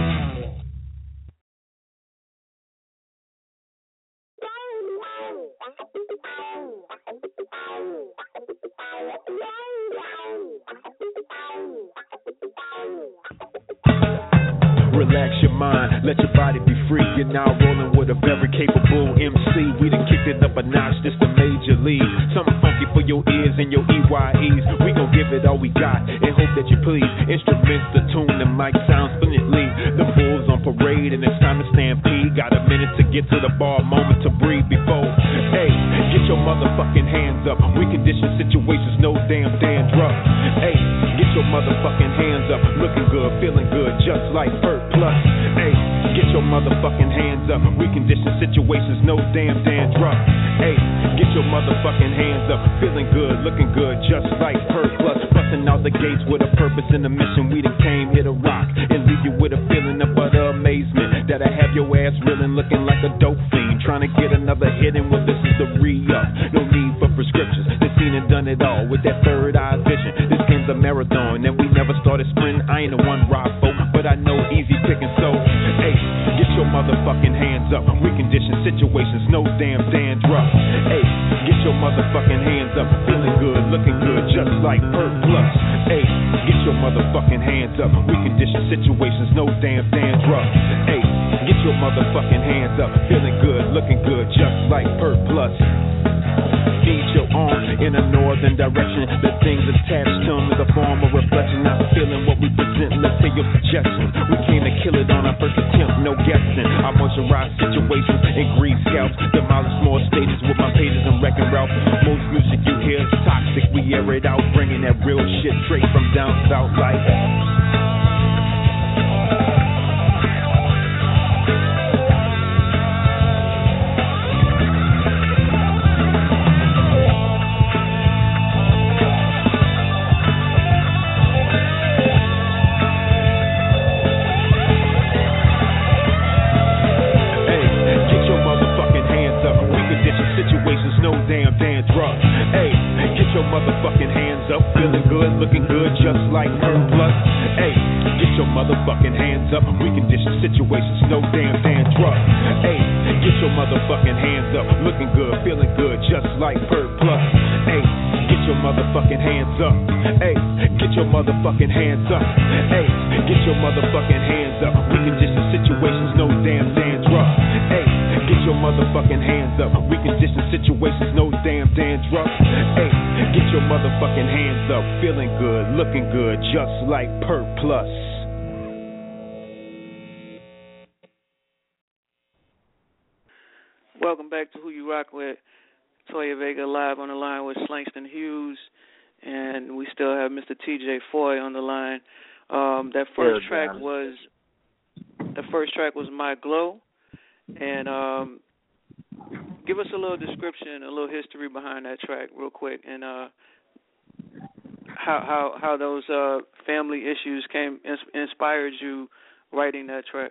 [SPEAKER 6] Relax your mind, let your body be free. You're now rolling with a very capable M C. We done kicked it up a notch, this the major league. Something funky for your ears and your E Y Es. We gon' give it all we got and hope that you please. Instruments to tune, the mic sounds splendidly. The bulls on parade and it's time to stampede. Got a minute to get to the bar, moment to breathe before. Hey, get your motherfucking hands up. We condition situations, no damn dandruff. Hey, get your motherfucking hands up. Looking good, feeling good, just like Burt Plus. Hey, get your motherfucking hands up. We condition situations, no damn dandruff. Hey, get your motherfucking hands up. Feeling good, looking good, just like Burt Plus. Busting out the gates with a purpose and a mission. We done came here to rock and leave you with a feeling of utter amazement. That I have your ass reeling, looking like a dope fiend, trying to get another hit, and well, this is the re-up. No need for prescriptions. They seen and done it all with that third eye vision. This game's a marathon, and we never started sprinting. I ain't the one rock folk, but I know easy picking. So, hey, get your motherfucking hands up. We condition situations, no damn dandruff. Hey, get your motherfucking hands up. Feeling good, looking good, just like Perk Plus. Hey, get your motherfucking hands up. We condition situations, no damn dandruff. Hey, get your motherfucking hands up. Feeling good, looking good, just like Perk Plus. Feed your arm in a northern direction. The things attached to them is a form of reflection. Not feeling what we present, let's say your suggestions. We came to kill it on our first attempt, no guessing. I moisturize situations and grease scalps. Demolish more stages with my pages and wrecking routes. Most music you hear is toxic. We air it out, bringing that real shit straight from down south like motherfucking hands up, feeling good, looking good, just like her plus. Hey, get your motherfucking hands up. We condition situations, no damn dandruff. Hey, get your motherfucking hands up, looking good, feeling good, just like her plus. Hey, get your motherfucking hands up. Hey, get your motherfucking hands up. Hey, get your motherfucking hands up. We condition situations, no damn dandruff. Hey, get your motherfucking hands up. We condition situations, no damn dandruff. Hey, get your motherfucking hands up. Feeling good, looking good, just like Perk Plus.
[SPEAKER 5] Welcome back to Who You Rock With. Toya Vega live on the line with Slangston Hughes, and we still have Mister T J Foy on the line. Um, that first yeah, track was the first track was My Glow, and um, give us a little description, a little history behind that track, real quick, and uh, how how how those uh, family issues came inspired you writing that track.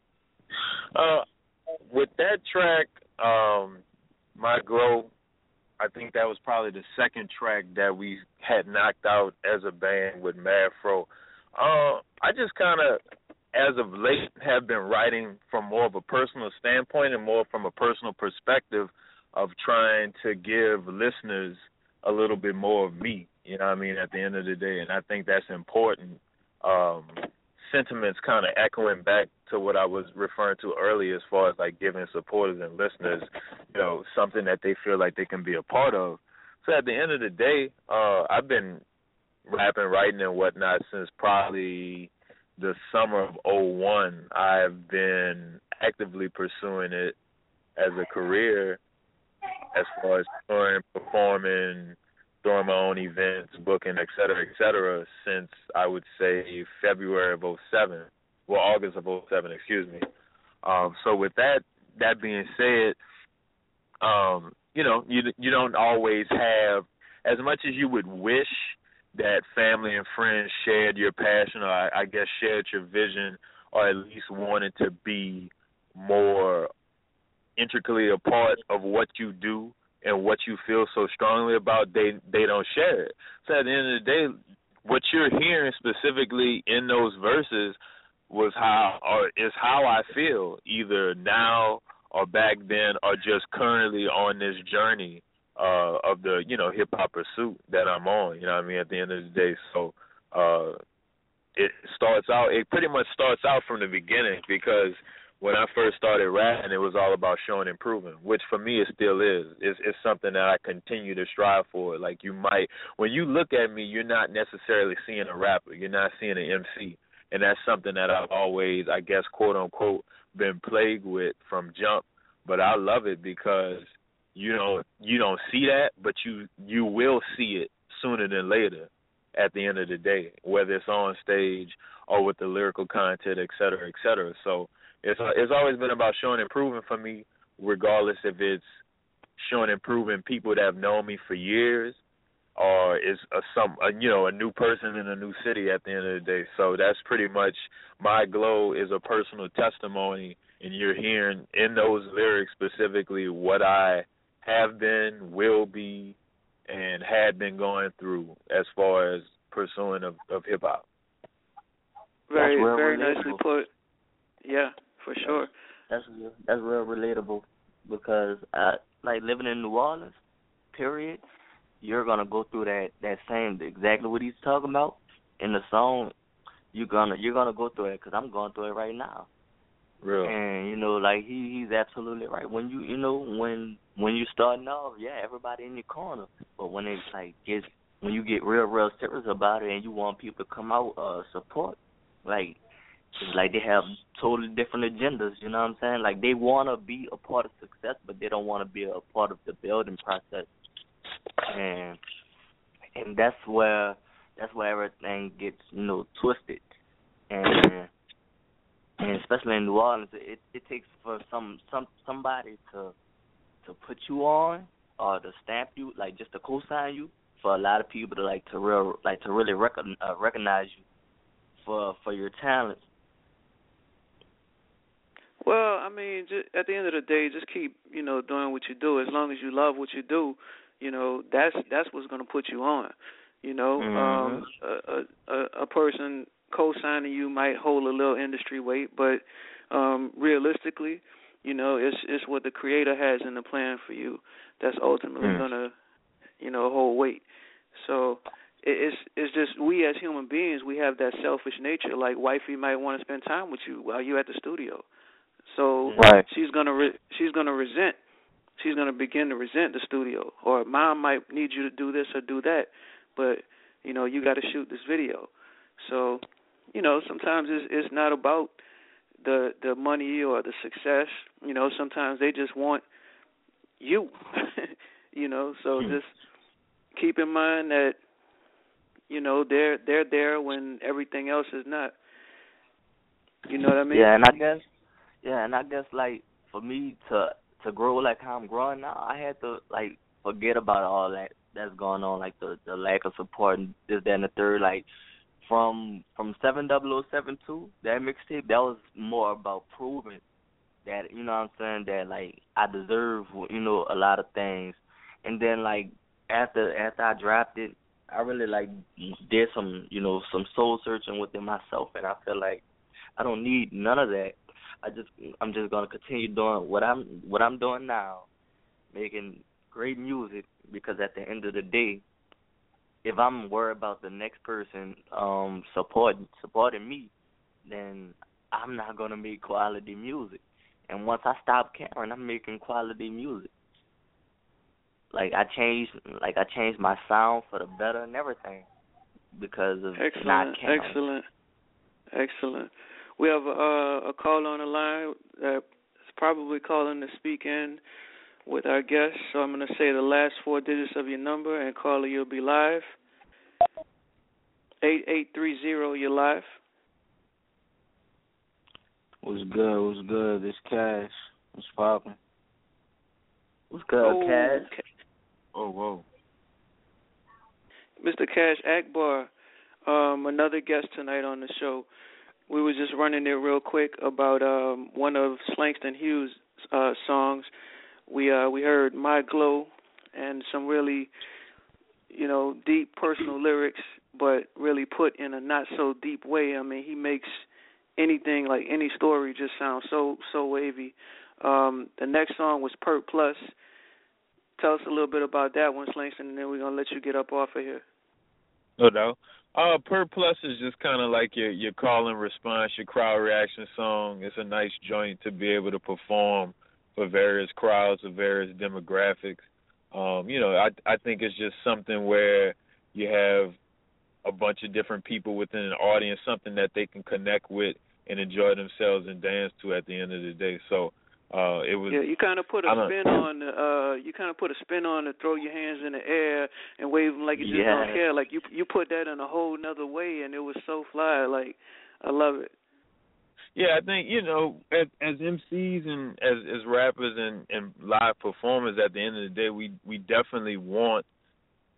[SPEAKER 12] Uh, with that track, um, My Glow, I think that was probably the second track that we had knocked out as a band with Mad Fro. Uh, I just kind of, as of late, have been writing from more of a personal standpoint and more from a personal perspective of trying to give listeners a little bit more of me, you know what I mean, at the end of the day. And I think that's important. Um, sentiments kind of echoing back to what I was referring to earlier as far as like giving supporters and listeners, you know, something that they feel like they can be a part of. So at the end of the day, uh, I've been rapping, writing, and whatnot since probably the summer of oh one. I've been actively pursuing it as a career as far as touring, performing, throwing my own events, booking, et cetera, et cetera, since I would say February of oh seven, well, August of oh seven, excuse me. Um, so with that, that being said, um, you know, you you don't always have, as much as you would wish that family and friends shared your passion, or I, I guess shared your vision, or at least wanted to be more intricately a part of what you do and what you feel so strongly about, they they don't share it. So at the end of the day, what you're hearing specifically in those verses was how, or is how I feel, either now or back then, or just currently on this journey uh, of the, you know, hip-hop pursuit that I'm on, you know what I mean, at the end of the day. So uh, it starts out, it pretty much starts out from the beginning, because when I first started rapping, it was all about showing improvement, which for me it still is. It's, it's something that I continue to strive for. Like, you might, when you look at me, you're not necessarily seeing a rapper. You're not seeing an M C. And that's something that I've always, I guess, quote unquote, been plagued with from jump. But I love it because you don't you don't see that, but you you will see it sooner than later. At the end of the day, whether it's on stage or with the lyrical content, et cetera, et cetera. So it's it's always been about showing improvement for me, regardless if it's showing improvement people that have known me for years, or is a some a, you know a new person in a new city at the end of the day. So that's pretty much my glow is a personal testimony, and you're hearing in those lyrics specifically what I have been, will be, and had been going through as far as pursuing of, of hip hop.
[SPEAKER 5] Very very nicely put. Yeah, for sure.
[SPEAKER 9] That's real, that's real relatable because I, like living in New Orleans, period. You're gonna go through that, that same exactly what he's talking about in the song. You're gonna you're gonna go through it because I'm going through it right now.
[SPEAKER 12] Real.
[SPEAKER 9] And you know, like he he's absolutely right. When you you know when when you starting off, yeah, everybody in your corner. But when it's like gets when you get real real serious about it and you want people to come out uh support, like it's like they have totally different agendas. You know what I'm saying? Like they want to be a part of success, but they don't want to be a part of the building process. And and that's where that's where everything gets, you know, twisted. And and especially in New Orleans, it it takes for some some somebody to to put you on or to stamp you, like just to co-sign you, for a lot of people to like to real like to really recognize, uh, recognize you for for your talents.
[SPEAKER 5] Well, I mean, just, at the end of the day, just keep, you know, doing what you do. As long as you love what you do, you know, that's that's what's going to put you on. You know,
[SPEAKER 9] mm-hmm.
[SPEAKER 5] um, a, a, a person co-signing you might hold a little industry weight, but um, realistically, you know, it's it's what the creator has in the plan for you that's ultimately
[SPEAKER 9] mm.
[SPEAKER 5] going to, you know, hold weight. So it, it's it's just we as human beings, we have that selfish nature. Like wifey might want to spend time with you while you're at the studio. So
[SPEAKER 9] right.
[SPEAKER 5] she's gonna re- she's gonna resent. She's gonna begin to resent the studio. Or mom might need you to do this or do that, but you know you got to shoot this video. So you know sometimes it's it's not about the the money or the success. You know sometimes they just want you. you know so
[SPEAKER 9] hmm.
[SPEAKER 5] just keep in mind that you know they're they're there when everything else is not. You know what I mean?
[SPEAKER 9] Yeah, and I guess. Yeah, and I guess, like, for me to to grow like how I'm growing now, I had to, like, forget about all that that's going on, like the, the lack of support and this, that, and the third. Like, from from seven thousand seventy-two, that mixtape, that was more about proving that, you know what I'm saying, that, like, I deserve, you know, a lot of things. And then, like, after after I dropped it, I really, like, did some, you know, some soul searching within myself, and I feel like I don't need none of that. I just I'm just gonna continue doing what I'm what I'm doing now, making great music, because at the end of the day, if I'm worried about the next person um support supporting me, then I'm not gonna make quality music. And once I stop caring, I'm making quality music. Like I changed like I changed my sound for the better and everything because of
[SPEAKER 5] excellent,
[SPEAKER 9] not caring.
[SPEAKER 5] Excellent, excellent. We have a, a call on the line that's probably calling to speak in with our guest. So I'm going to say the last four digits of your number, and caller, you'll be live. eight eight three zero, you're live.
[SPEAKER 13] What's good? What's good? This Cash. What's poppin'?
[SPEAKER 9] What's good,
[SPEAKER 5] oh,
[SPEAKER 9] Cash?
[SPEAKER 13] Oh, whoa.
[SPEAKER 5] Mister Cash Akbar, um, another guest tonight on the show. We were just running it real quick about um, one of Slangston Hughes' uh, songs. We uh, we heard My Glow and some really, you know, deep personal lyrics, but really put in a not so deep way. I mean, he makes anything, like any story, just sound so so wavy. Um, the next song was Perk Plus. Tell us a little bit about that one, Slangston, and then we're gonna let you get up off of here.
[SPEAKER 12] No doubt. Uh, Per Plus is just kind of like your your call and response, your crowd reaction song. It's a nice joint to be able to perform for various crowds of various demographics. Um, you know, I I think it's just something where you have a bunch of different people within an audience, something that they can connect with and enjoy themselves and dance to at the end of the day. So uh, it was.
[SPEAKER 5] Yeah, you kind of put a spin on. Uh, you kind of put a spin on to throw your hands in the air and wave them like you just
[SPEAKER 9] yeah.
[SPEAKER 5] don't care. Like you, you put that in a whole nother way, and it was so fly. Like I love it.
[SPEAKER 12] Yeah, I think, you know, as, as M Cs and as, as rappers and, and live performers, at the end of the day, we, we definitely want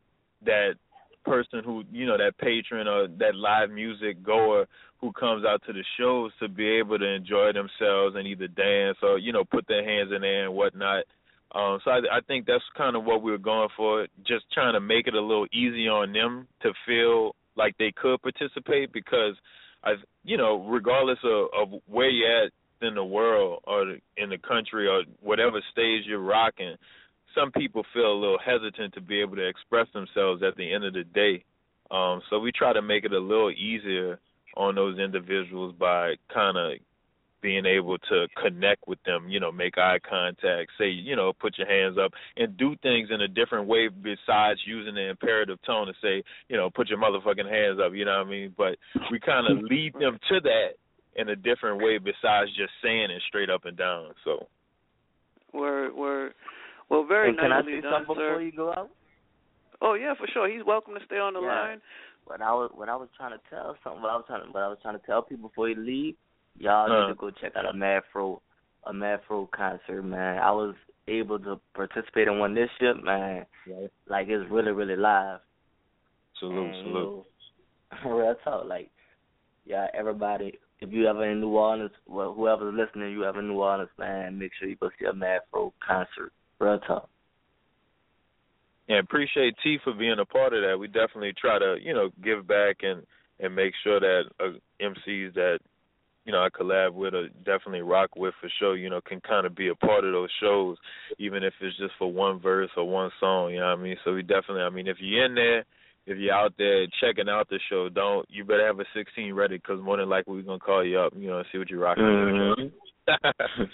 [SPEAKER 12] that person who, you know, that patron or that live music goer who comes out to the shows to be able to enjoy themselves and either dance or, you know, put their hands in there and whatnot. Um, so I, I think that's kind of what we were going for, just trying to make it a little easier on them to feel like they could participate because, I, you know, regardless of, of where you're at in the world or in the country or whatever stage you're rocking, some people feel a little hesitant to be able to express themselves at the end of the day. Um, so we try to make it a little easier on those individuals by kind of being able to connect with them, you know, make eye contact, say, you know, put your hands up and do things in a different way besides using the imperative tone to say, you know, put your motherfucking hands up, you know what I mean? But we kind of lead them to that in a different way besides just saying it straight up and down. So,
[SPEAKER 5] Word, word. Well, very
[SPEAKER 9] and can
[SPEAKER 5] nicely
[SPEAKER 9] I say
[SPEAKER 5] done,
[SPEAKER 9] something
[SPEAKER 5] sir.
[SPEAKER 9] before you go out?
[SPEAKER 5] Oh yeah, for sure. He's welcome to stay on the
[SPEAKER 9] yeah.
[SPEAKER 5] line.
[SPEAKER 9] What I was, what I was trying to tell something, what I was trying, to, what I was trying to tell people before you leave, y'all
[SPEAKER 12] uh.
[SPEAKER 9] need to go check out a Mad Fro, a Mad Fro concert, man. I was able to participate in one this year, man.
[SPEAKER 12] Right.
[SPEAKER 9] Like it's really, really live.
[SPEAKER 12] Salute,
[SPEAKER 9] and,
[SPEAKER 12] salute.
[SPEAKER 9] You know, real talk, like, yeah, everybody. If you ever in New Orleans, well, whoever's listening, you ever in New Orleans, man, make sure you go see a Mad Fro concert. Real talk.
[SPEAKER 12] Yeah, appreciate T for being a part of that. We definitely try to, you know, give back and, and make sure that uh, M Cs that, you know, I collab with or definitely rock with for sure, you know, can kind of be a part of those shows, even if it's just for one verse or one song, you know what I mean? So we definitely, I mean, if you're in there, if you're out there checking out the show, don't, you better have a sixteen ready because more than likely we're going to call you up, you know, and see what you're rocking
[SPEAKER 9] mm-hmm.
[SPEAKER 12] with.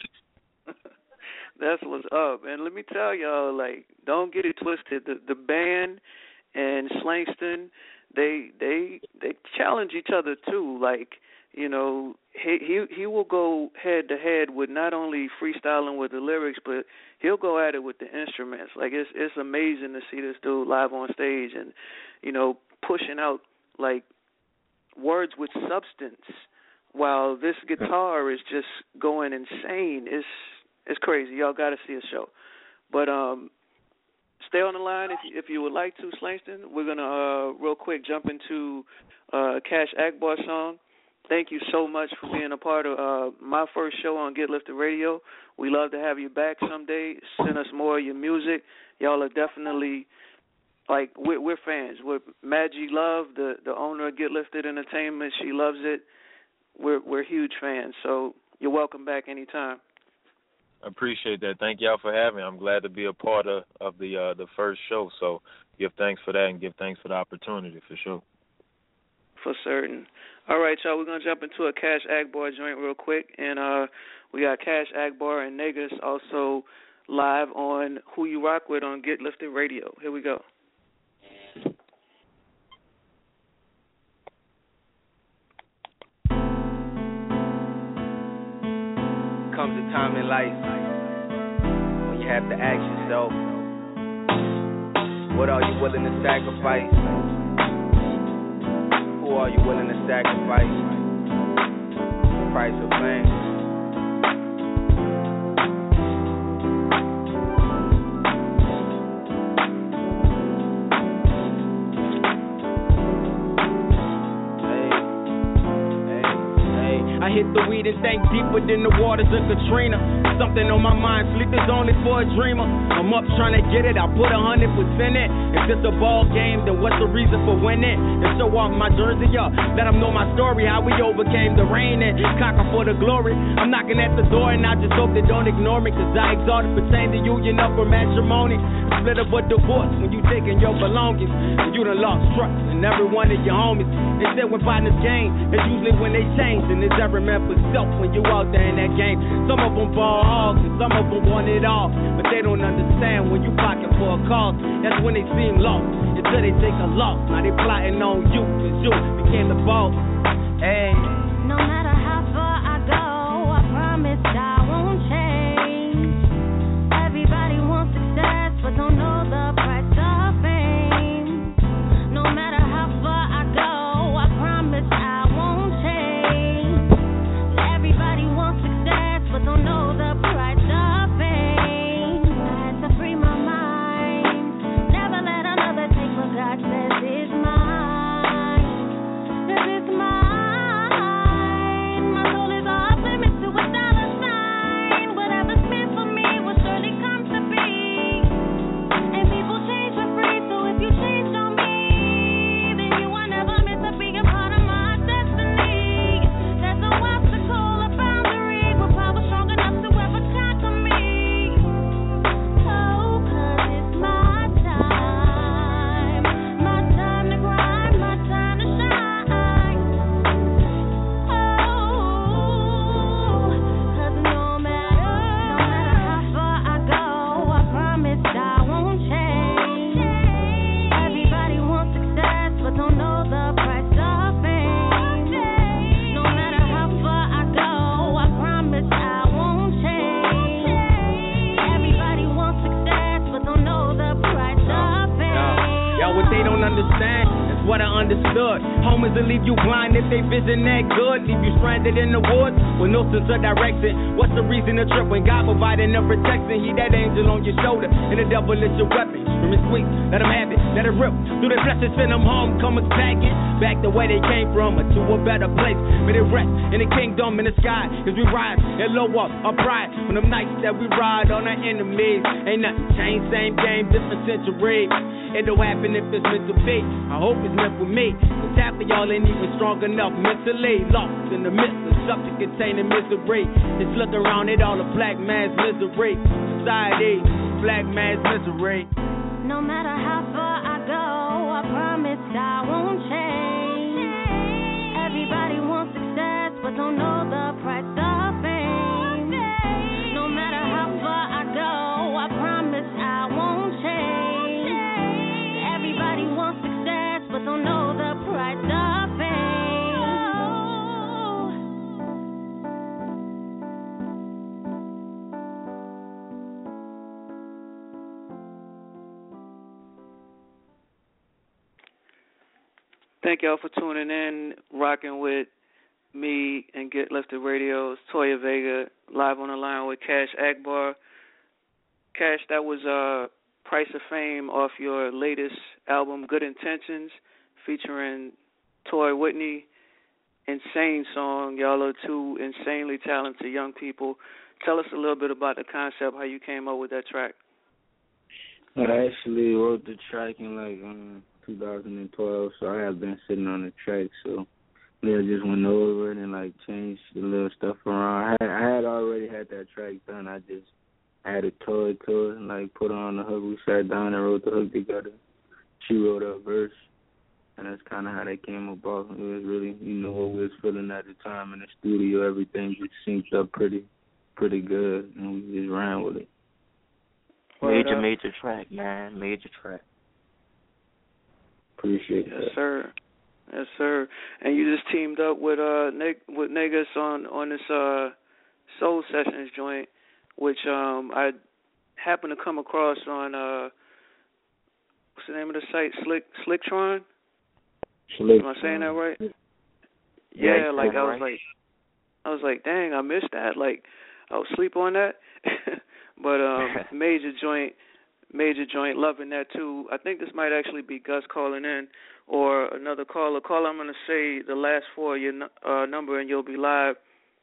[SPEAKER 5] That's what's up. And let me tell y'all, like, don't get it twisted. The the band and Slangston, they they they challenge each other too. Like, you know, he he he will go head to head with not only freestyling with the lyrics, but he'll go at it with the instruments. Like it's it's amazing to see this dude live on stage and, you know, pushing out like words with substance while this guitar is just going insane. It's It's crazy. Y'all got to see a show. But um, stay on the line if you, if you would like to, Slangston. We're going to, uh, real quick, jump into uh, Cash Akbar song. Thank you so much for being a part of uh, my first show on Get Lifted Radio. We love to have you back someday. Send us more of your music. Y'all are definitely, like, we're, we're fans. We're Maggie Love, the, the owner of Get Lifted Entertainment. She loves it. We're, we're huge fans. So you're welcome back anytime.
[SPEAKER 12] Appreciate that. Thank y'all for having me. I'm glad to be a part of, of the uh, the first show. So give thanks for that and give thanks for the opportunity for sure.
[SPEAKER 5] For certain. All right, y'all. We're gonna jump into a Cash Akbar joint real quick, and uh, we got Cash Akbar and Negus also live on Who You Rock With on Get Lifted Radio. Here we go.
[SPEAKER 14] Comes a time in life when you have to ask yourself, what are you willing to sacrifice? Who are you willing to sacrifice? The price of fame.
[SPEAKER 15] I hit the weed and think deeper than the waters of Katrina. Something on my mind, sleep is only for a dreamer. I'm up trying to get it, I put a hundred percent in. If it's a ball game, then what's the reason for winning? And show off my jersey up, let them know my story, how we overcame the rain and conquer for the glory. I'm knocking at the door and I just hope they don't ignore me, cause I exalted pertain to union up for matrimony. Split up a divorce when you taking your belongings, and you done lost trust in every one of your homies. They said when partners gain, it's usually when they change, and it's every man for self when you out there in that game. Some of them ball hogs and some of them want it all, but they don't understand when you pocket for a cause. That's when they seem lost until they take a loss. Now they plotting on you cause you became the boss. Hey.
[SPEAKER 16] No matter how far I go, I promise I won't change. Everybody wants success, but don't know the price of fame. No matter how far I go, I promise I won't change. Everybody wants success, but don't know the price of fame. I had to free my mind, never let another take what God
[SPEAKER 15] leave you blind if they vision that good. Leave you stranded in the woods with no sense of direction. What's the reason to trip when God providing the protection? He that angel on your shoulder, and the devil is your weapon. Screaming sweet, let him have it, let it rip. Through their flesh, send them home, come attacking. Back the way they came from, or to a better place. May they rest in the kingdom in the sky, as we rise and low up our pride. On them nights that we ride on our enemies, ain't nothing changed, same game, different century. It don't happen if it's meant to be. I hope it's meant for me. Cause half of y'all ain't even strong enough mentally. Lost in the midst of something containing misery. Just look around at all the black man's misery. Society, black man's misery.
[SPEAKER 16] No matter how far I go, I promise I won't change. Everybody wants success, but don't know the price of fame. No matter how far I go, I promise I won't change. Everybody wants success, but don't know the price of fame.
[SPEAKER 5] Thank y'all for tuning in, rocking with me and Get Lifted Radio. It's Toya Vega, live on the line with Cash Akbar. Cash, that was uh, Price of Fame off your latest album, Good Intentions, featuring Toy Whitney. Insane song. Y'all are two insanely talented young people. Tell us a little bit about the concept, how you came up with that track.
[SPEAKER 13] I actually wrote the track in like um, two thousand twelve, so I have been sitting on the track, so yeah, I just went over it and like changed the little stuff around. I had, I had already had that track done. I just added Toy to it and like put on the hook. We sat down and wrote the hook together. She wrote a verse, and that's kind of how that came about. It was really, you know, what we was feeling at the time in the studio. Everything just synced up pretty, pretty good, and we just ran with it.
[SPEAKER 9] Major, uh, major track, man. Major track.
[SPEAKER 13] Appreciate
[SPEAKER 5] yes,
[SPEAKER 13] that.
[SPEAKER 5] Yes, sir. Yes, sir. And you just teamed up with uh Neg- with Negus on on this uh Soul Sessions joint, which um I happened to come across on uh what's the name of the site? Slick Slicktron.
[SPEAKER 13] Slick.
[SPEAKER 5] Am I saying that right?
[SPEAKER 9] Yeah,
[SPEAKER 5] yeah like I was
[SPEAKER 9] right.
[SPEAKER 5] like I was like, dang, I missed that. Like I was asleep on that. But um, major joint, major joint, loving that too. I think this might actually be Gus calling in or another caller. Caller, I'm going to say the last four of your uh, number and you'll be live.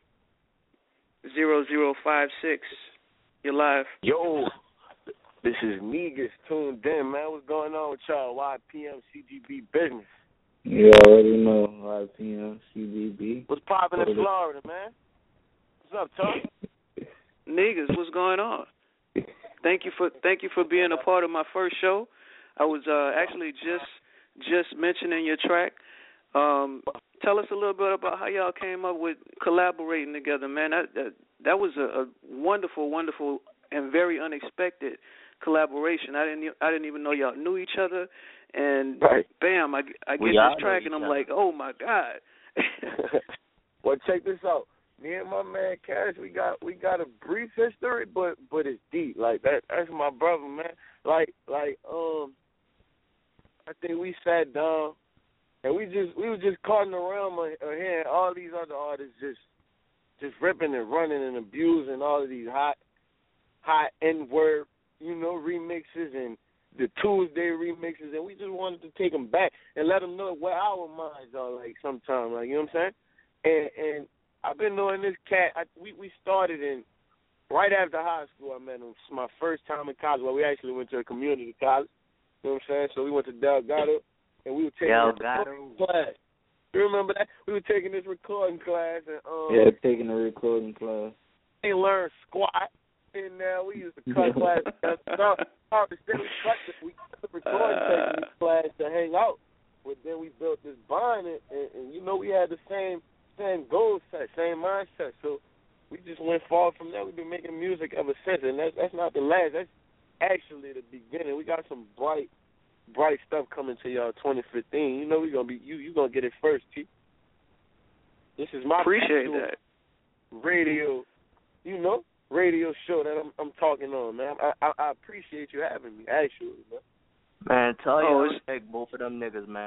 [SPEAKER 5] Zero zero five six. You're live.
[SPEAKER 17] Yo, this is Negus tuned in, man. What's going on with y'all? Y P M C G B business.
[SPEAKER 13] You already know Y P M C G B.
[SPEAKER 17] What's popping in Florida, man? What's up, Tony?
[SPEAKER 5] Niggas, what's going on? Thank you for thank you for being a part of my first show. I was uh, actually just just mentioning your track. Um, tell us a little bit about how y'all came up with collaborating together, man. That that, that was a, a wonderful, wonderful, and very unexpected collaboration. I didn't I didn't even know y'all knew each other, and
[SPEAKER 17] right.
[SPEAKER 5] bam, I I get
[SPEAKER 17] we
[SPEAKER 5] this track and I'm
[SPEAKER 17] other.
[SPEAKER 5] like, oh my god.
[SPEAKER 17] Well, check this out. Me and my man Cash, we got we got a brief history, but but it's deep. Like that, that's my brother, man. Like like um, I think we sat down and we just we were just carting around my uh, hearing all these other artists just just ripping and running and abusing all of these hot hot N word, you know, remixes and the Tuesday remixes, and we just wanted to take them back and let them know where our minds are like sometimes, like, you know what I'm saying? And and I've been knowing this cat. I, we we started in right after high school. I met him. It's my first time in college. Well, we actually went to a community college. You know what I'm saying? So we went to Delgado, and we were taking
[SPEAKER 9] Delgado.
[SPEAKER 17] this class. You remember that? We were taking this recording class, and um,
[SPEAKER 13] yeah, taking a recording class.
[SPEAKER 17] They learned squat, and now we used to cut class. No, instead we cut the, we cut the recording technique class to hang out. But then we built this bond, and, and, and you know we had the same. Same goal set, same mindset. So we just went far from there. We've been making music ever since, and that's that's not the last. That's actually the beginning. We got some bright, bright stuff coming to y'all twenty fifteen. You know we gonna be you you gonna get it first, T. This is my
[SPEAKER 5] appreciate that
[SPEAKER 17] radio, you know, radio show that I'm I'm talking on, man. I I, I appreciate you having me, actually, man.
[SPEAKER 9] Man, tell
[SPEAKER 5] oh,
[SPEAKER 9] you I respect both of them niggas, man.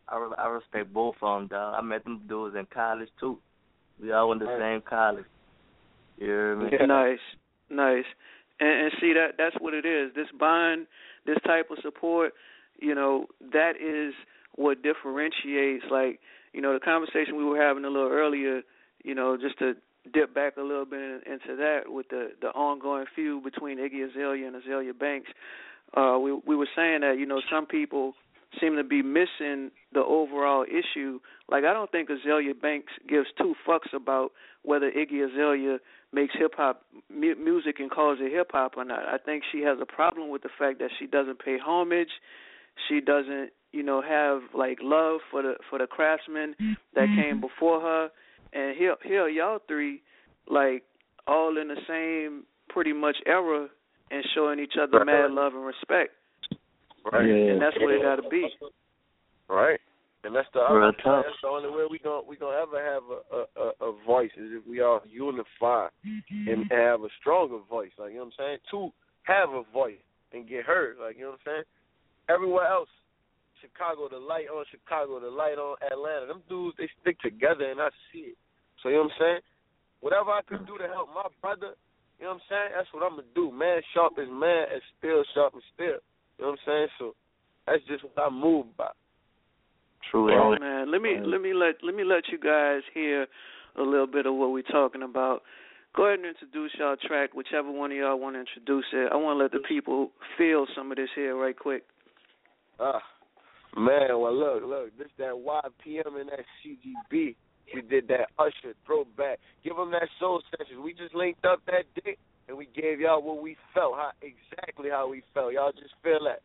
[SPEAKER 9] I, I respect both of them, dog. I met them dudes in college too. We all went to the same college. You hear me?
[SPEAKER 5] Yeah. Nice, nice. And, and see that that's what it is. This bond, this type of support, you know, that is what differentiates. Like, you know, the conversation we were having a little earlier. You know, just to dip back a little bit into that with the the ongoing feud between Iggy Azalea and Azalea Banks. Uh, we we were saying that, you know, some people seem to be missing the overall issue. Like, I don't think Azalea Banks gives two fucks about whether Iggy Azalea makes hip-hop mu- music and calls it hip-hop or not. I think she has a problem with the fact that she doesn't pay homage. She doesn't, you know, have, like, love for the for the craftsmen that came before her. And here, here y'all three, like, all in the same pretty much era and showing each other mad love and respect.
[SPEAKER 17] Right.
[SPEAKER 5] Yeah. And that's what it got to be.
[SPEAKER 17] Right. And that's the
[SPEAKER 9] Real
[SPEAKER 17] other,
[SPEAKER 9] tough.
[SPEAKER 17] that's the only way we gonna we gonna ever have a, a, a, a voice is if we all unify and have a stronger voice. Like, you know what I'm saying? To have a voice and get heard. Like, you know what I'm saying? Everywhere else, Chicago, the light on Chicago, the light on Atlanta. Them dudes, they stick together and I see it. So, you know what I'm saying? Whatever I can do to help my brother, you know what I'm saying? That's what I'm going to do. Man sharp as man and steel sharp as steel. You know what I'm saying? So that's just what I move by.
[SPEAKER 9] True.
[SPEAKER 5] Oh, man, let me let me let let me let you guys hear a little bit of what we're talking about. Go ahead and introduce y'all track, whichever one of y'all want to introduce it. I want to let the people feel some of this here right quick.
[SPEAKER 17] Ah, man, well, look, look, this that Y P M and that C G B. We did that Usher throwback. Give them that soul session. We just linked up that day, and we gave y'all what we felt, how exactly how we felt. Y'all just feel that.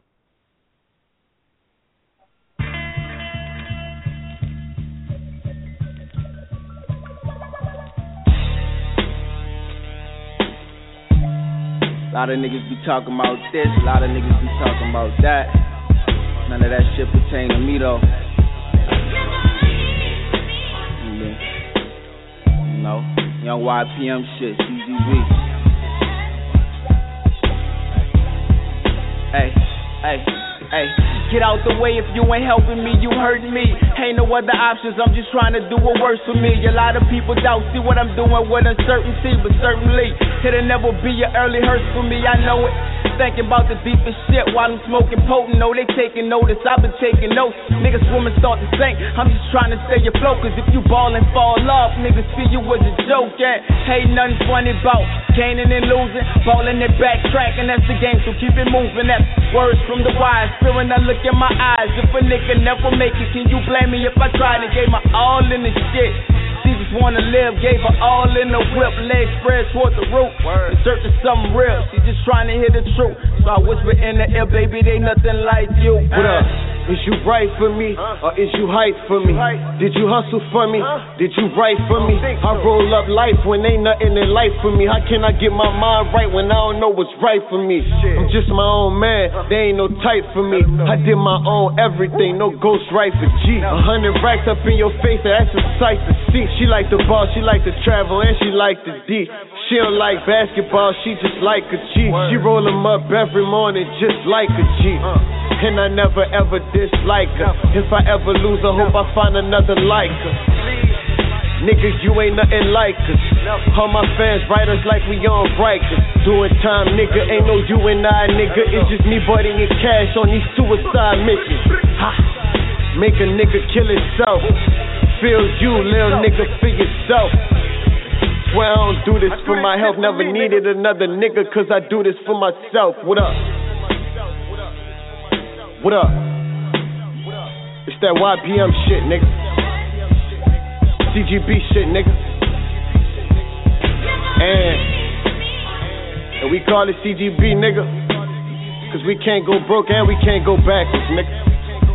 [SPEAKER 15] A lot of niggas be talking about this, a lot of niggas be talking about that. None of that shit pertain to me though. You know, young Y P M shit, C G B. Hey, hey, hey. Get out the way if you ain't helping me, you hurting me. Ain't no other options, I'm just trying to do what works for me. A lot of people doubt, see what I'm doing with uncertainty, but certainly it'll never be your early hurts for me, I know it. Thinking about the deepest shit while I'm smoking potent. No, they taking notice, I've been taking notes. Niggas, women start to think, I'm just trying to stay afloat. Cause if you ball and fall off, niggas see you as a joke. And ain't nothing funny about gaining and losing, balling and backtracking, that's the game, so keep it moving. That's words from the wise, fearing I look in my eyes. If a nigga never make it, can you blame me if I tried and gave my all in this shit? She just wanna live, gave her all in the whip, legs spread toward the roof, in search of something real, she just trying to hear the truth. So I whisper in the ear, baby, they nothing like you.
[SPEAKER 18] What up? Is you right for me, or is you hype for me? Did you hustle for me? Did you write for me? I roll up life when ain't nothing in life for me. How can I get my mind right when I don't know what's right for me? I'm just my own man, there ain't no type for me. I did my own everything, no ghost right for G. A hundred racks up in your face, that's a sight to see. She like the ball, she like to travel, and she like the D. She don't like basketball, she just like a G. She roll them up every morning just like a G. And I never ever dislike her. If I ever lose her, hope I find another like her. Nigga, you ain't nothing like us. All my fans writers like we on Rikers. Doing time, nigga, ain't no you and I, nigga. It's just me buddying cash on these suicide missions. Ha! Make a nigga kill himself. Feel you, little nigga, for yourself. Swear I don't do this for my health. Never needed another nigga, cause I do this for myself. What up? What up? It's that Y P M shit, nigga. C G B shit, nigga. And, and we call it C G B, nigga. Cause we can't go broke and we can't go backwards, nigga.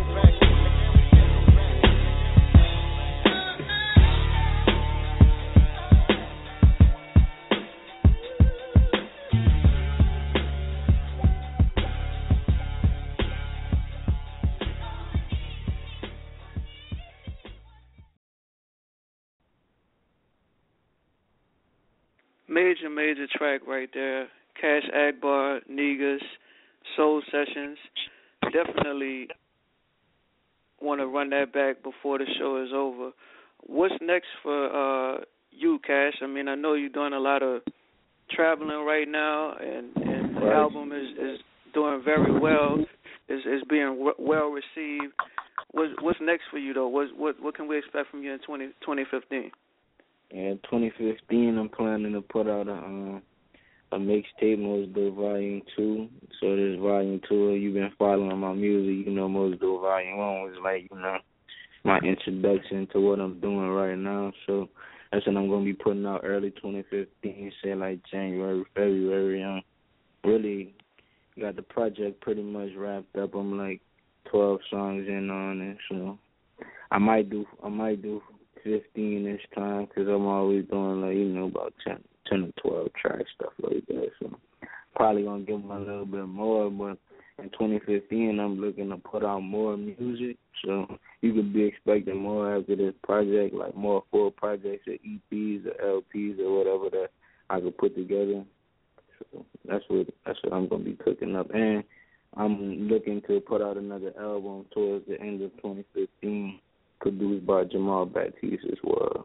[SPEAKER 5] Major, major track right there. Cash Agbar, Negas, Soul Sessions. Definitely want to run that back before the show is over. What's next for uh, you, Cash? I mean, I know you're doing a lot of traveling right now, and, and the
[SPEAKER 17] right.
[SPEAKER 5] album is, is doing very well. Is is being w- well received. What's what's next for you though? What what what can we expect from you in twenty, twenty fifteen?
[SPEAKER 13] In twenty fifteen, I'm planning to put out a um, a mixtape, Mos Def Volume Two. So this Volume Two, you've been following my music, you know. Mos Def Volume One was like, you know, my introduction to what I'm doing right now. So that's what I'm gonna be putting out early twenty fifteen, say like January, February. Um, really got the project pretty much wrapped up. I'm like twelve songs in on it, so I might do I might do fifteen this time because I'm always doing like, you know, about ten, ten or twelve track stuff like that. So probably gonna give them a little bit more, but in twenty fifteen I'm looking to put out more music, so you could be expecting more after this project, like more full projects or E Ps or L Ps or whatever that I could put together. So that's what that's what I'm gonna be cooking up, and I'm looking to put out another album towards the end of twenty fifteen, produced by Jamal Baptiste as well.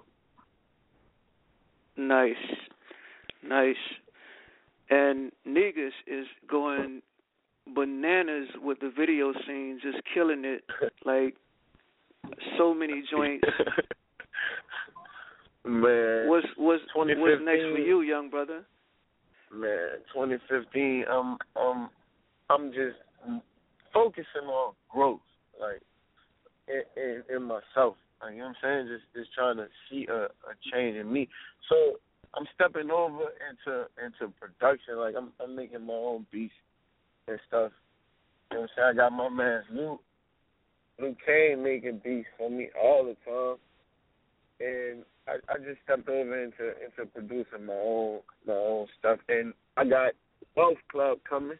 [SPEAKER 5] Nice, nice. And Negus is going bananas with the video scenes, just killing it. Like so many joints.
[SPEAKER 17] Man,
[SPEAKER 5] what's what's what's next for you, young brother?
[SPEAKER 17] Man, twenty fifteen, um, um, I'm just focusing on growth, like in, in, in myself. Like, you know what I'm saying? Just just trying to see a, a change in me. So I'm stepping over into into production. Like I'm I'm making my own beats and stuff. You know what I'm saying? I got my man Luke Luke Kane making beats for me all the time, and I, I just stepped over into into producing my own my own stuff, and I got Wealth Club coming,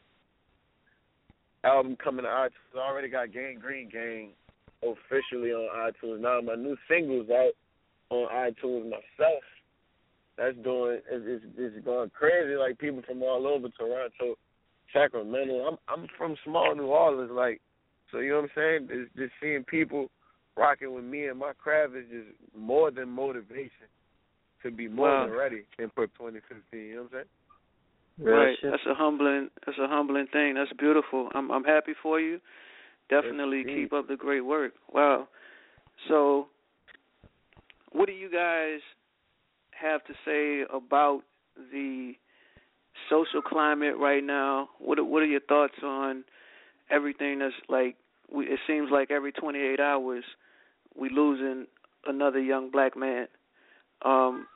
[SPEAKER 17] album coming to iTunes. I already got Gang Green Gang officially on iTunes now. My new single's out on iTunes myself. That's doing it's, it's going crazy. Like people from all over Toronto, Sacramento. I'm I'm from small New Orleans, like so. You know what I'm saying? It's just seeing people rocking with me and my craft is just more than motivation to be more
[SPEAKER 5] wow.
[SPEAKER 17] than ready and for twenty fifteen. You know what I'm saying?
[SPEAKER 5] Right. That's a humbling. That's a humbling thing. That's beautiful. I'm I'm happy for you. Definitely
[SPEAKER 17] yes,
[SPEAKER 5] keep up the great work. Wow. So, what do you guys have to say about the social climate right now? What are, what are your thoughts on everything that's like? We, it seems like every twenty-eight hours we losing another young black man. Um,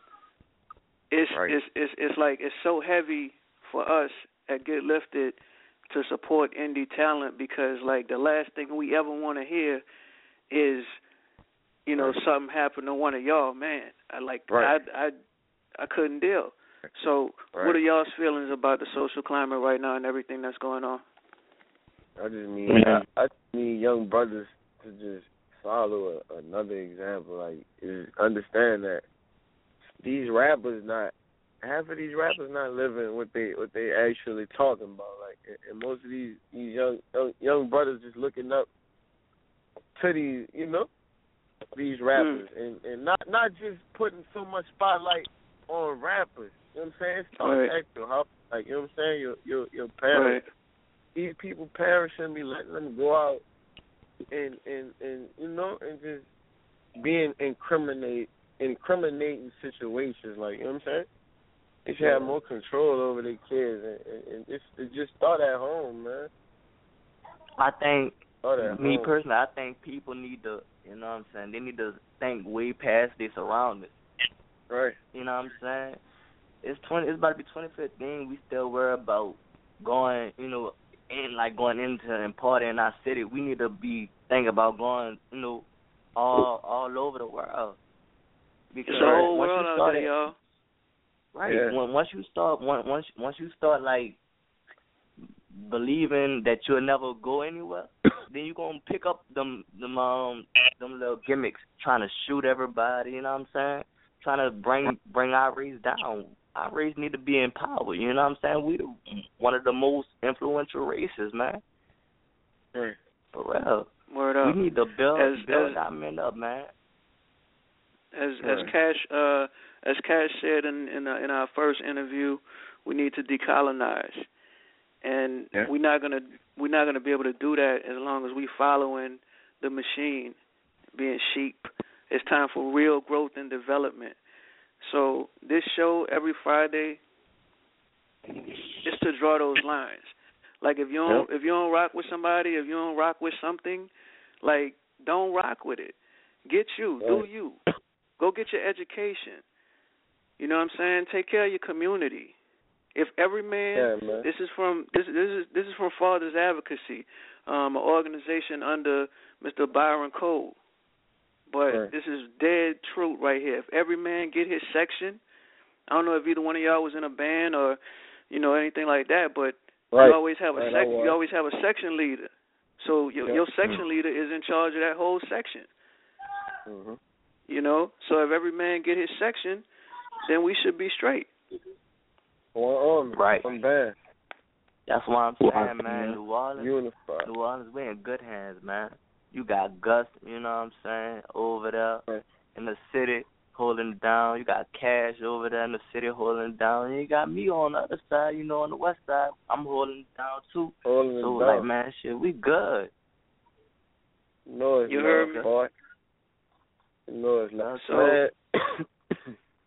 [SPEAKER 5] it's,
[SPEAKER 17] right.
[SPEAKER 5] it's it's it's like it's so heavy for us at Get Lifted to support indie talent because like the last thing we ever want to hear is, you know, right. something happened to one of y'all. Man, I like
[SPEAKER 17] right.
[SPEAKER 5] I I I couldn't deal. So,
[SPEAKER 17] right.
[SPEAKER 5] what are y'all's feelings about the social climate right now and everything that's going on?
[SPEAKER 17] I just mean I, I just need young brothers to just follow a, another example. Like, is understand that these rappers not half of these rappers not living what they what they actually talking about. Like, and, and most of these these young, young young brothers just looking up to these you know these rappers mm. and and not not just putting so much spotlight on rappers. You know what I'm saying? It's
[SPEAKER 5] right.
[SPEAKER 17] active. How like you know what I'm saying? Your your your parents.
[SPEAKER 5] Right.
[SPEAKER 17] These people, parents shouldn't be letting them go out and, and, and you know, and just being incriminate, incriminating situations. Like, you know what I'm saying? They should have more control over their kids. And, and, and it's, it just start at home, man.
[SPEAKER 9] I think, me
[SPEAKER 17] home.
[SPEAKER 9] personally, I think people need to, you know what I'm saying, they need to think way past their surroundings.
[SPEAKER 17] Right.
[SPEAKER 9] You know what I'm saying? It's twenty. It's about to be twenty fifteen. We still worry about going, you know, and like going into and partying in our city. We need to be thinking about going, you know, all all over the world. Because
[SPEAKER 5] it's the whole
[SPEAKER 9] once
[SPEAKER 5] world
[SPEAKER 9] you
[SPEAKER 5] out
[SPEAKER 9] start,
[SPEAKER 5] there, y'all.
[SPEAKER 9] Right.
[SPEAKER 17] Yeah.
[SPEAKER 9] When, once you start, once once you start like believing that you'll never go anywhere, then you gonna pick up them them um them little gimmicks, trying to shoot everybody. You know what I'm saying? Trying to bring bring our race down. Our race need to be empowered. You know what I'm saying? We the, one of the most influential races, man.
[SPEAKER 17] Right.
[SPEAKER 9] For real.
[SPEAKER 5] Word up.
[SPEAKER 9] We need to build
[SPEAKER 5] as,
[SPEAKER 9] build
[SPEAKER 5] as,
[SPEAKER 9] our men up, man.
[SPEAKER 5] As
[SPEAKER 9] right.
[SPEAKER 5] as Cash uh, as Cash said in in, uh, in our first interview, we need to decolonize, and
[SPEAKER 17] yeah.
[SPEAKER 5] we're not gonna we're not gonna be able to do that as long as we following the machine, being sheep. It's time for real growth and development. So this show every Friday is to draw those lines. Like if you don't
[SPEAKER 17] yep.
[SPEAKER 5] if you don't rock with somebody, if you don't rock with something, like don't rock with it. Get you,
[SPEAKER 17] right.
[SPEAKER 5] do you. Go get your education. You know what I'm saying? Take care of your community. If every man,
[SPEAKER 17] yeah, man.
[SPEAKER 5] this is from this this is this is from Fathers Advocacy, um, an organization under Mister Byron Cole. But
[SPEAKER 17] right.
[SPEAKER 5] this is dead truth right here. If every man get his section, I don't know if either one of y'all was in a band or, you know, anything like that, but
[SPEAKER 17] right.
[SPEAKER 5] you always have a
[SPEAKER 17] right,
[SPEAKER 5] sec- you always have a section leader. So your
[SPEAKER 17] yep.
[SPEAKER 5] your section mm-hmm. leader is in charge of that whole section.
[SPEAKER 17] Mm-hmm.
[SPEAKER 5] You know, so if every man get his section, then we should be straight.
[SPEAKER 17] One army,
[SPEAKER 9] right?
[SPEAKER 17] One band.
[SPEAKER 9] That's why I'm saying, man. New Orleans,
[SPEAKER 17] Unified.
[SPEAKER 9] New Orleans, we in good hands, man. You got Gus, you know what I'm saying, over there
[SPEAKER 17] right.
[SPEAKER 9] in the city holding it down. You got Cash over there in the city holding it down. And you got me on the other side, you know, on the west side. I'm holding it down too.
[SPEAKER 17] Holding
[SPEAKER 9] so
[SPEAKER 17] it down.
[SPEAKER 9] like, man, shit, we good.
[SPEAKER 17] No, it's
[SPEAKER 5] you
[SPEAKER 17] not,
[SPEAKER 5] heard me,
[SPEAKER 17] boy. No, it's not.
[SPEAKER 5] So,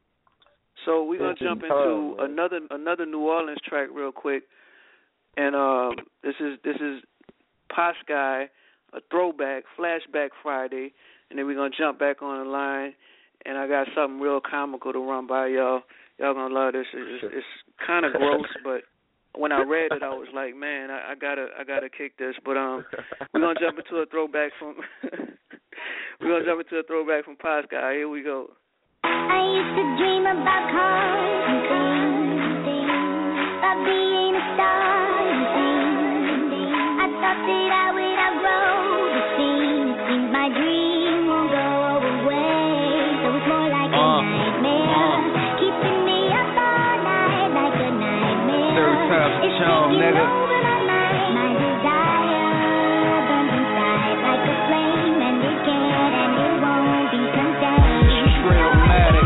[SPEAKER 5] so we're gonna jump into
[SPEAKER 17] time,
[SPEAKER 5] another another New Orleans track real quick, and um, this is this is Posh Guy, a throwback, Flashback Friday, and then we're gonna jump back on the line, and I got something real comical to run by y'all. Y'all gonna love this. It's, it's, it's kind of gross, but when I read it, I was like, man, I, I gotta I gotta kick this. But um, we're gonna jump into a throwback from. We're going to jump into a throwback from Posh Guy. Here we go.
[SPEAKER 16] I used to dream about cars and things, about being a star and things. I thought that I would outgrow the scene. It seems my dream won't go away. So it's more like a uh, nightmare, uh. keeping me up all night like a nightmare.
[SPEAKER 8] Third time's a charm, nigga.
[SPEAKER 16] Over my mind, my desire burns inside like a flame, and it can't and it won't be contained.
[SPEAKER 8] Trailmatic.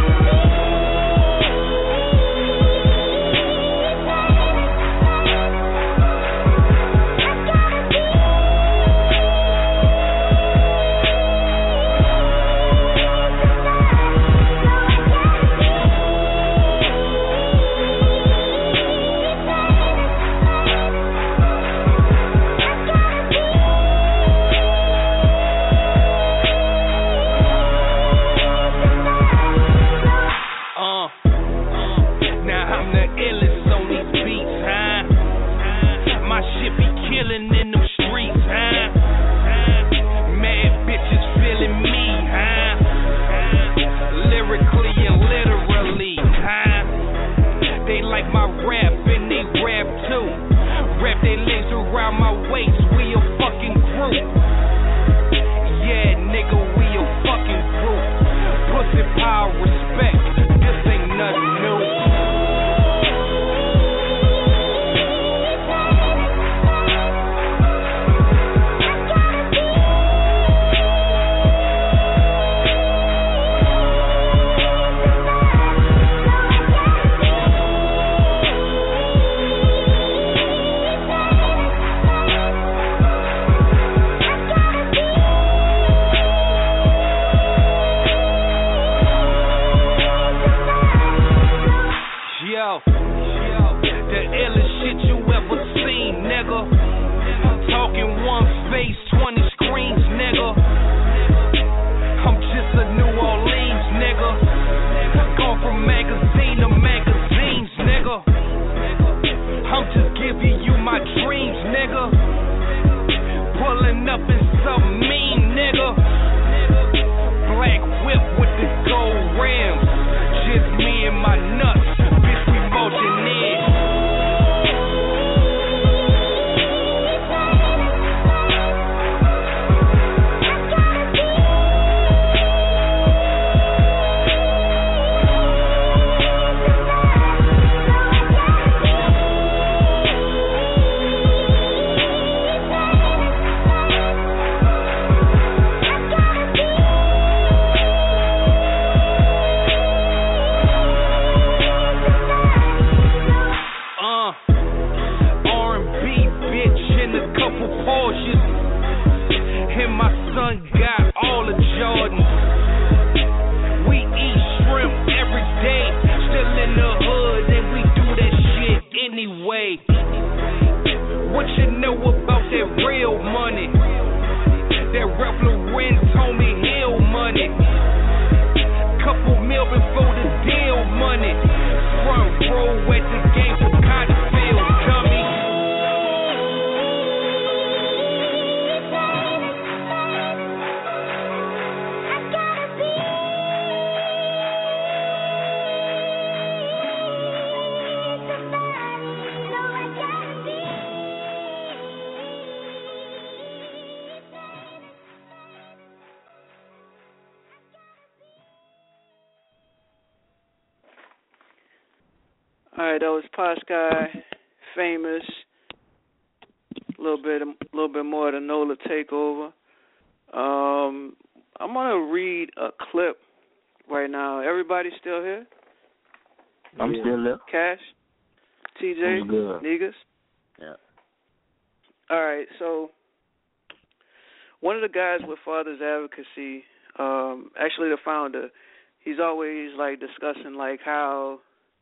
[SPEAKER 5] All right, that was Pascal, Famous. A little bit, a little bit more of the Nola takeover. Um, I'm gonna read a clip right now. Everybody still here?
[SPEAKER 9] I'm
[SPEAKER 5] yeah.
[SPEAKER 9] still here.
[SPEAKER 5] Cash, T J, Negus.
[SPEAKER 9] Yeah.
[SPEAKER 5] All right, so one of the guys with Fathers Advocacy, um, actually the founder, he's always like discussing like how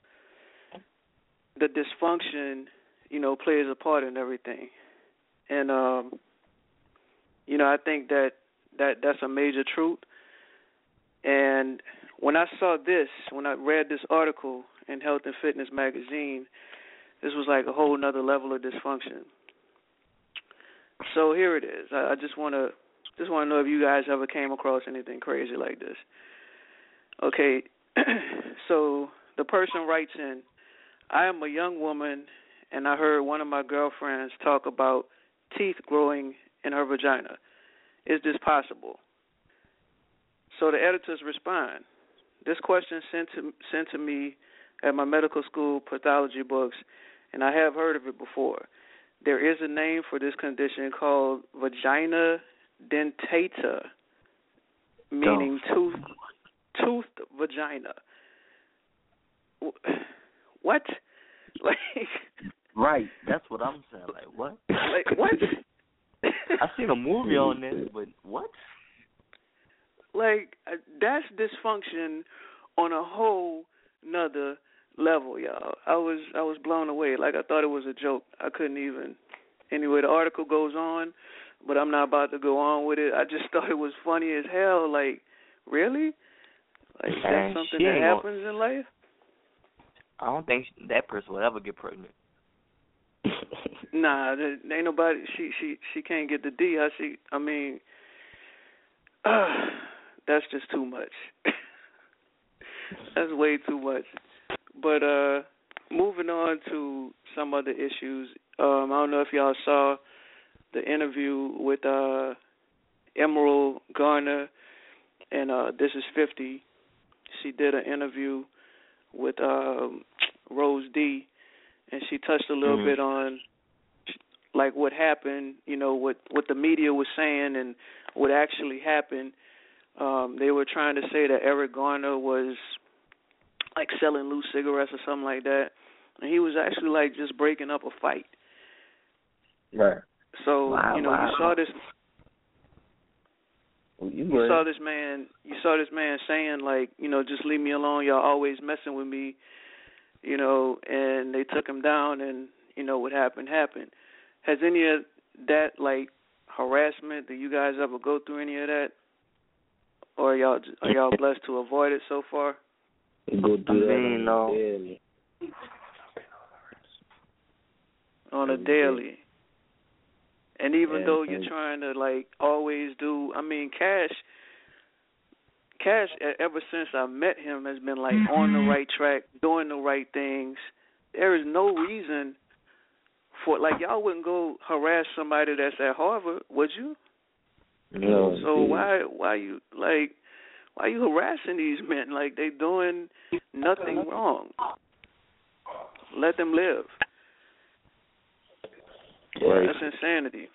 [SPEAKER 5] the dysfunction, you know, plays a part in everything. And, um, you know, I think that, that that's a major truth. And when I saw this, when I read this article in Health and Fitness magazine, this was like a whole nother level of dysfunction. So here it is. I, I just want to just want to know if you guys ever came across anything crazy like this. Okay, so the person writes in, I am a young woman, and I heard one of my girlfriends talk about teeth growing in her vagina. Is this possible? So the editors respond. This question sent to, sent to me at my medical school pathology books, and I have heard of it before. There is a name for this condition called vagina dentata, meaning tooth, toothed vagina. What? Like,
[SPEAKER 9] right, that's what I'm saying. Like, what?
[SPEAKER 5] Like, what?
[SPEAKER 9] I seen a movie on this, but what?
[SPEAKER 5] Like, uh, that's dysfunction on a whole nother level, y'all. I was I was blown away. Like, I thought it was a joke. I couldn't even. Anyway, the article goes on, but I'm not about to go on with it. I just thought it was funny as hell. Like, really? Like,
[SPEAKER 9] Man,
[SPEAKER 5] that's something that happens gonna... in life?
[SPEAKER 9] I don't think that person will ever get pregnant.
[SPEAKER 5] Nah, there ain't nobody. She she she can't get the D. How she? I mean, uh, that's just too much. That's way too much. But uh, moving on to some other issues. Um, I don't know if y'all saw the interview with uh, Emerald Garner and uh, This Is fifty. She did an interview with um, Rose D, and she touched a little mm-hmm. bit on like what happened, you know, what, what the media was saying and what actually happened. Um, they were trying to say that Eric Garner was like selling loose cigarettes or something like that, and he was actually like just breaking up a fight.
[SPEAKER 9] Right.
[SPEAKER 5] So
[SPEAKER 9] wow,
[SPEAKER 5] you know,
[SPEAKER 9] wow.
[SPEAKER 5] you saw this.
[SPEAKER 9] You,
[SPEAKER 5] you saw this man. You saw this man saying like, you know, just leave me alone. Y'all always messing with me. You know, and they took him down, and you know what happened happened. Has any of that like harassment? Do you guys ever go through any of that, or are y'all are y'all blessed to avoid it so far?
[SPEAKER 13] Go through
[SPEAKER 9] I
[SPEAKER 13] that
[SPEAKER 9] mean,
[SPEAKER 13] on
[SPEAKER 9] no.
[SPEAKER 13] daily.
[SPEAKER 5] On a daily. And even
[SPEAKER 13] yeah,
[SPEAKER 5] though you're trying to like always do, I mean, Cash, Cash, ever since I met him, has been like mm-hmm. on the right track, doing the right things. There is no reason for like y'all wouldn't go harass somebody that's at Harvard, would you?
[SPEAKER 13] No.
[SPEAKER 5] So why why you like why you harassing these men? Like they doing nothing wrong. Let them live.
[SPEAKER 13] Right.
[SPEAKER 5] That's insanity.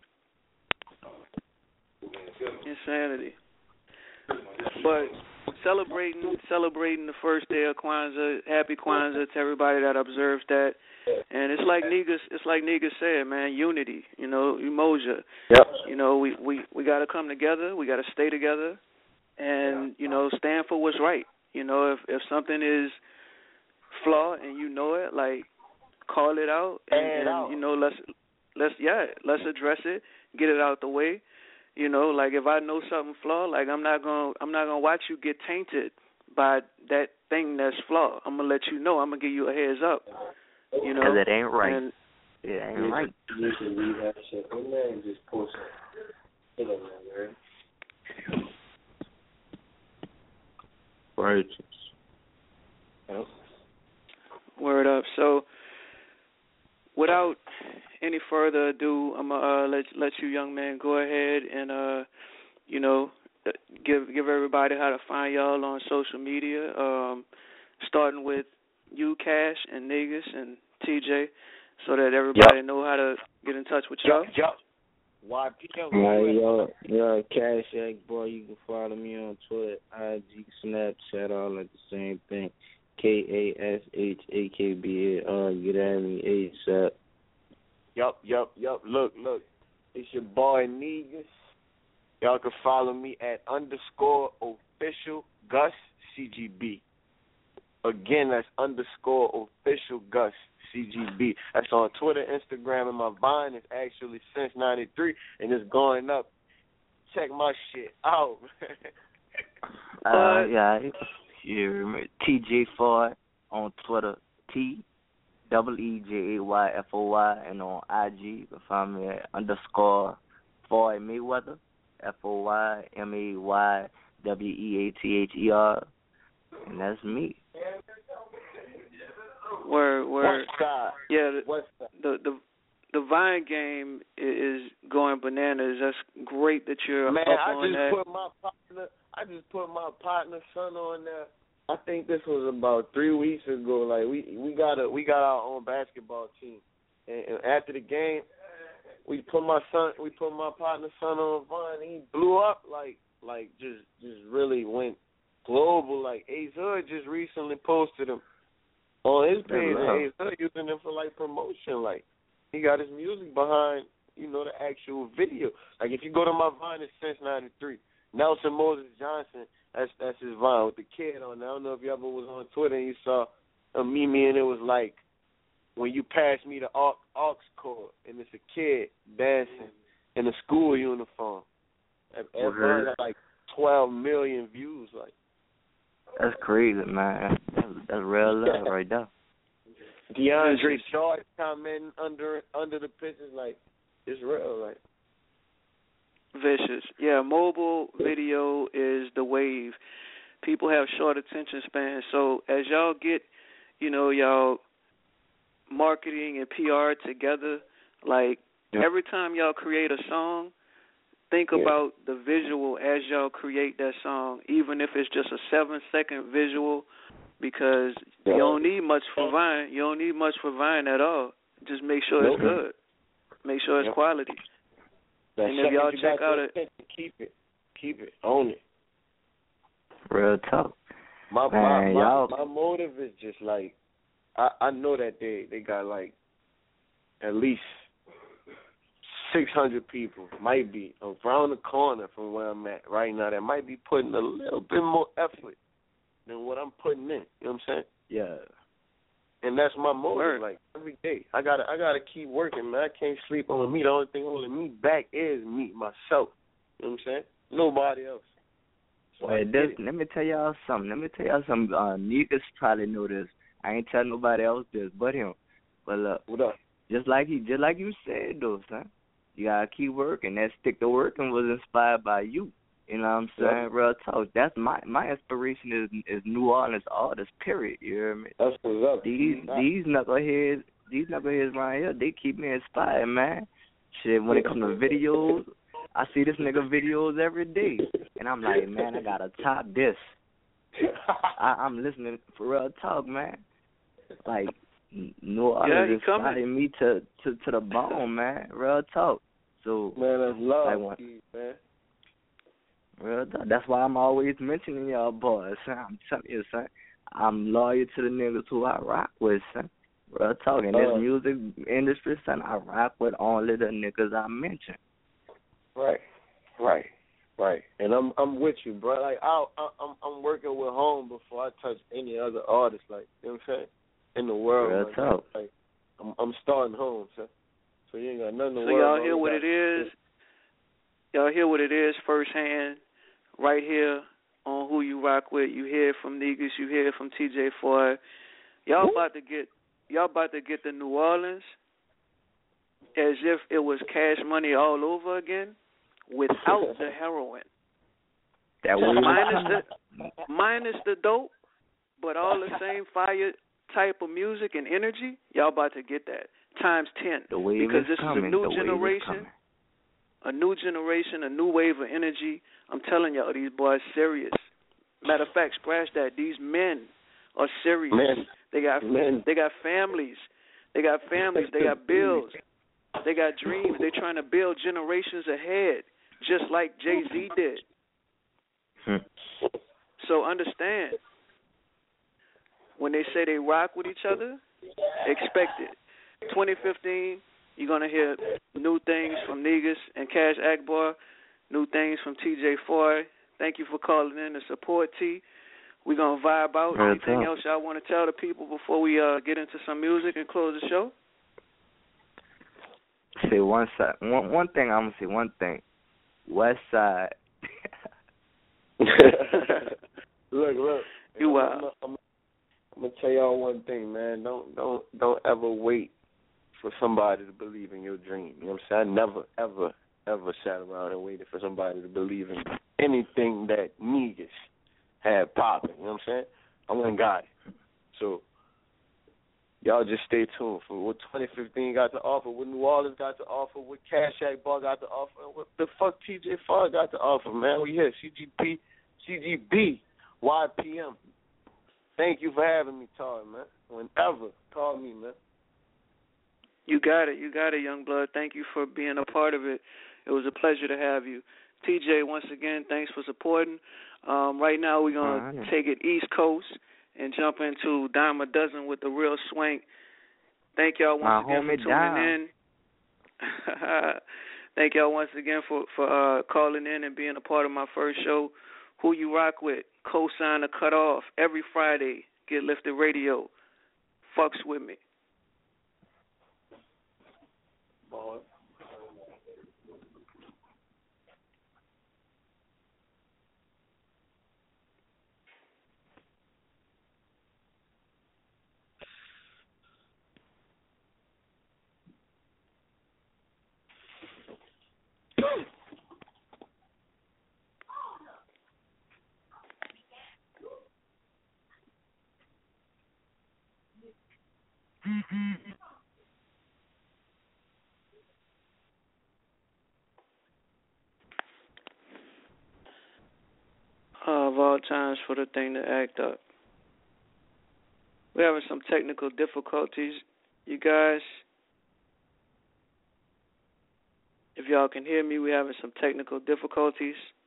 [SPEAKER 5] Insanity. But celebrating celebrating the first day of Kwanzaa, happy Kwanzaa to everybody that observes that. And it's like Negus it's like Negus said, man, unity, you know, Umoja.
[SPEAKER 9] Yep.
[SPEAKER 5] You know, we, we, we gotta come together, we gotta stay together and, you know, stand for what's right. You know, if, if something is flawed and you know it, like call it out and, and
[SPEAKER 9] out.
[SPEAKER 5] you know, let's let's yeah, let's address it, get it out the way. You know, like if I know something flawed, like I'm not gonna I'm not gonna watch you get tainted by that thing that's flawed. I'm gonna let you know. I'm gonna give you a heads up. You know,
[SPEAKER 9] because it ain't right. And it ain't
[SPEAKER 13] you
[SPEAKER 9] right.
[SPEAKER 13] You need to leave that shit in there and just post it. You know, right? Righteous.
[SPEAKER 5] Yep. Word up. So, without any further ado, I'm gonna uh, let let you young man go ahead and uh, you know, give give everybody how to find y'all on social media. Um, starting with you, Cash, and Niggas, and T J, so that everybody yep. know how to get in touch with y'all?
[SPEAKER 17] Yep. yep. Y P L.
[SPEAKER 13] Right, yo, yo, Cash Act Boy. You can follow me on Twitter, I G, Snapchat, all at the same thing. K A S H A K B A R. Get at me ASAP.
[SPEAKER 17] Yup, yup, yup. Look, look. It's your boy Negus. Y'all can follow me at underscore official Gus C G B. Again, that's underscore official Gus C G B. That's on Twitter, Instagram, and my Vine is actually since ninety-three, and it's going up. Check my shit out.
[SPEAKER 9] uh, yeah, you remember T J Foy on Twitter, T double E J A Y F O Y, and on I G you can find me at underscore Foy Mayweather, F O Y M A Y W E A T H E R, and that's me.
[SPEAKER 5] Where, where,
[SPEAKER 17] What's
[SPEAKER 5] yeah, the,
[SPEAKER 17] What's
[SPEAKER 5] the the the Vine game is going bananas. That's great that you're
[SPEAKER 17] Man,
[SPEAKER 5] up
[SPEAKER 17] I
[SPEAKER 5] on
[SPEAKER 17] just
[SPEAKER 5] that.
[SPEAKER 17] put my partner. I just put my partner son on there. I think this was about three weeks ago. Like we we got a we got our own basketball team, and, and after the game, we put my son we put my partner son on Vine. He blew up like like just just really went global. Like Ace Hood just recently posted him on his page, and Ace Hood using him for like promotion. Like he got his music behind, you know, the actual video. Like if you go to my Vine, it's since ninety-three. Nelson Moses Johnson, that's that's his Vine with the kid on there. I don't know if you ever was on Twitter and you saw a meme and it was like when you pass me the aux, aux cord and it's a kid dancing in a school uniform. That Vine got like twelve million views. Like
[SPEAKER 9] that's crazy, man. That's, that's real love right there.
[SPEAKER 17] DeAndre Shaw commenting under under the pictures, like it's real, like
[SPEAKER 5] vicious. Yeah, mobile video is the wave. People have short attention spans, so as y'all get, you know, y'all marketing and P R together, like yeah. every time y'all create a song, think yeah. about the visual as y'all create that song, even if it's just a seven second visual. Because you don't need much for Vine. You don't need much for Vine at all. Just make sure it's good. Make sure it's yep. quality.
[SPEAKER 17] That
[SPEAKER 5] and if y'all check out it,
[SPEAKER 17] keep it, keep it, own it.
[SPEAKER 9] Real tough.
[SPEAKER 17] My
[SPEAKER 9] Man,
[SPEAKER 17] my,
[SPEAKER 9] y'all.
[SPEAKER 17] my my motive is just like I I know that they they got like at least six hundred people, might be around the corner from where I'm at right now. That might be putting a little bit more effort than what I'm putting in. You know what I'm saying?
[SPEAKER 9] Yeah.
[SPEAKER 17] And that's my motive.
[SPEAKER 5] Word.
[SPEAKER 17] Like every day, I gotta, I gotta keep working, man. I can't sleep on me. The only thing holding me back is me, myself. You know what I'm saying? Nobody else. So
[SPEAKER 9] Wait, this, let me tell y'all something. Let me tell y'all something. Uh, niggas probably know this. I ain't telling nobody else this but him. But look,
[SPEAKER 17] what up?
[SPEAKER 9] Just like he, just like you said, though, son. You gotta keep working. That stick to working was inspired by you. You know what I'm saying? Yeah. Real talk. That's my my inspiration is is New Orleans artists. Period. You hear me?
[SPEAKER 17] That's what's up.
[SPEAKER 9] These these knuckleheads, these knuckleheads right here, they keep me inspired, man. Shit, when it comes to videos, I see this nigga videos every day, and I'm like, man, I gotta top this. I, I'm listening for real talk, man. Like New Orleans
[SPEAKER 5] yeah,
[SPEAKER 9] inspired me to, to to the bone, man. Real talk. So
[SPEAKER 17] man, that's love,
[SPEAKER 9] like, when,
[SPEAKER 17] man.
[SPEAKER 9] Real talk. That's why I'm always mentioning y'all boys, son. I'm telling you, son. I'm loyal to the niggas who I rock with, son. Real talk. In this uh, music industry, son, I rock with only the niggas I mentioned.
[SPEAKER 17] Right, right, right. And I'm I'm with you, bro. Like I, I I'm I'm working with Home before I touch any other artist. Like you know what I'm saying? In the world,
[SPEAKER 9] Real
[SPEAKER 17] like,
[SPEAKER 9] talk.
[SPEAKER 17] Like I'm I'm starting Home, son. So you ain't got nothing to
[SPEAKER 5] so
[SPEAKER 17] worry
[SPEAKER 5] y'all
[SPEAKER 17] about.
[SPEAKER 5] hear what it is. Y'all hear what it is firsthand, right here on Who You Rock With. You hear it from Negus. You hear it from T J Foy. Y'all Ooh. about to get y'all about to get the New Orleans as if it was Cash Money all over again, without the heroin.
[SPEAKER 9] That
[SPEAKER 5] minus the minus the dope, but all the same fire type of music and energy. Y'all about to get that times ten
[SPEAKER 9] the wave
[SPEAKER 5] because
[SPEAKER 9] is
[SPEAKER 5] this
[SPEAKER 9] coming.
[SPEAKER 5] is a new
[SPEAKER 9] the
[SPEAKER 5] generation. A new generation, a new wave of energy. I'm telling y'all, these boys serious. Matter of fact, scratch that. These men are serious.
[SPEAKER 17] Man.
[SPEAKER 5] They got
[SPEAKER 17] Men.
[SPEAKER 5] they got families. They got families. They got bills. They got dreams. They're trying to build generations ahead, just like Jay-Z did.
[SPEAKER 9] Hmm.
[SPEAKER 5] So understand, when they say they rock with each other, expect it. twenty fifteen, you're going to hear new things from Negus and Cash Akbar, new things from T J Foy. Thank you for calling in to support T. We're going to vibe out.
[SPEAKER 9] Right.
[SPEAKER 5] Anything else y'all want to tell the people before we uh, get into some music and close the show?
[SPEAKER 9] Say one side. One one thing. I'm gonna say one thing. West Side.
[SPEAKER 17] look, look.
[SPEAKER 5] You wild.
[SPEAKER 17] I'm, I'm, I'm, I'm gonna tell y'all one thing, man. Don't don't don't ever wait for somebody to believe in your dream. You know what I'm saying? I never ever ever sat around and waited for somebody to believe in anything that Negus had popping. You know what I'm saying? I went and got it. So y'all just stay tuned for what twenty fifteen got to offer, what New Orleans got to offer, what Cash Akbar got to offer, and what the fuck T J Foy got to offer, man. We here, C G P, C G B, Y P M. Thank you for having me, Tar, man. Whenever, call me, man.
[SPEAKER 5] You got it. You got it, young blood. Thank you for being a part of it. It was a pleasure to have you. T J, once again, thanks for supporting. Um, right now we're going to take it East Coast and jump into Dime a Dozen with the Real Swank. Thank y'all once
[SPEAKER 9] My
[SPEAKER 5] again for tuning
[SPEAKER 9] down.
[SPEAKER 5] in. Thank y'all once again for, for uh, calling in and being a part of my first show, Who You Rock With, Co-Sign or Cut Off, every Friday, Get Lifted Radio. Fucks with me.
[SPEAKER 17] Boy.
[SPEAKER 5] Uh, of all times for the thing to act up. We're having some technical difficulties, you guys. If y'all can hear me, we're having some technical difficulties.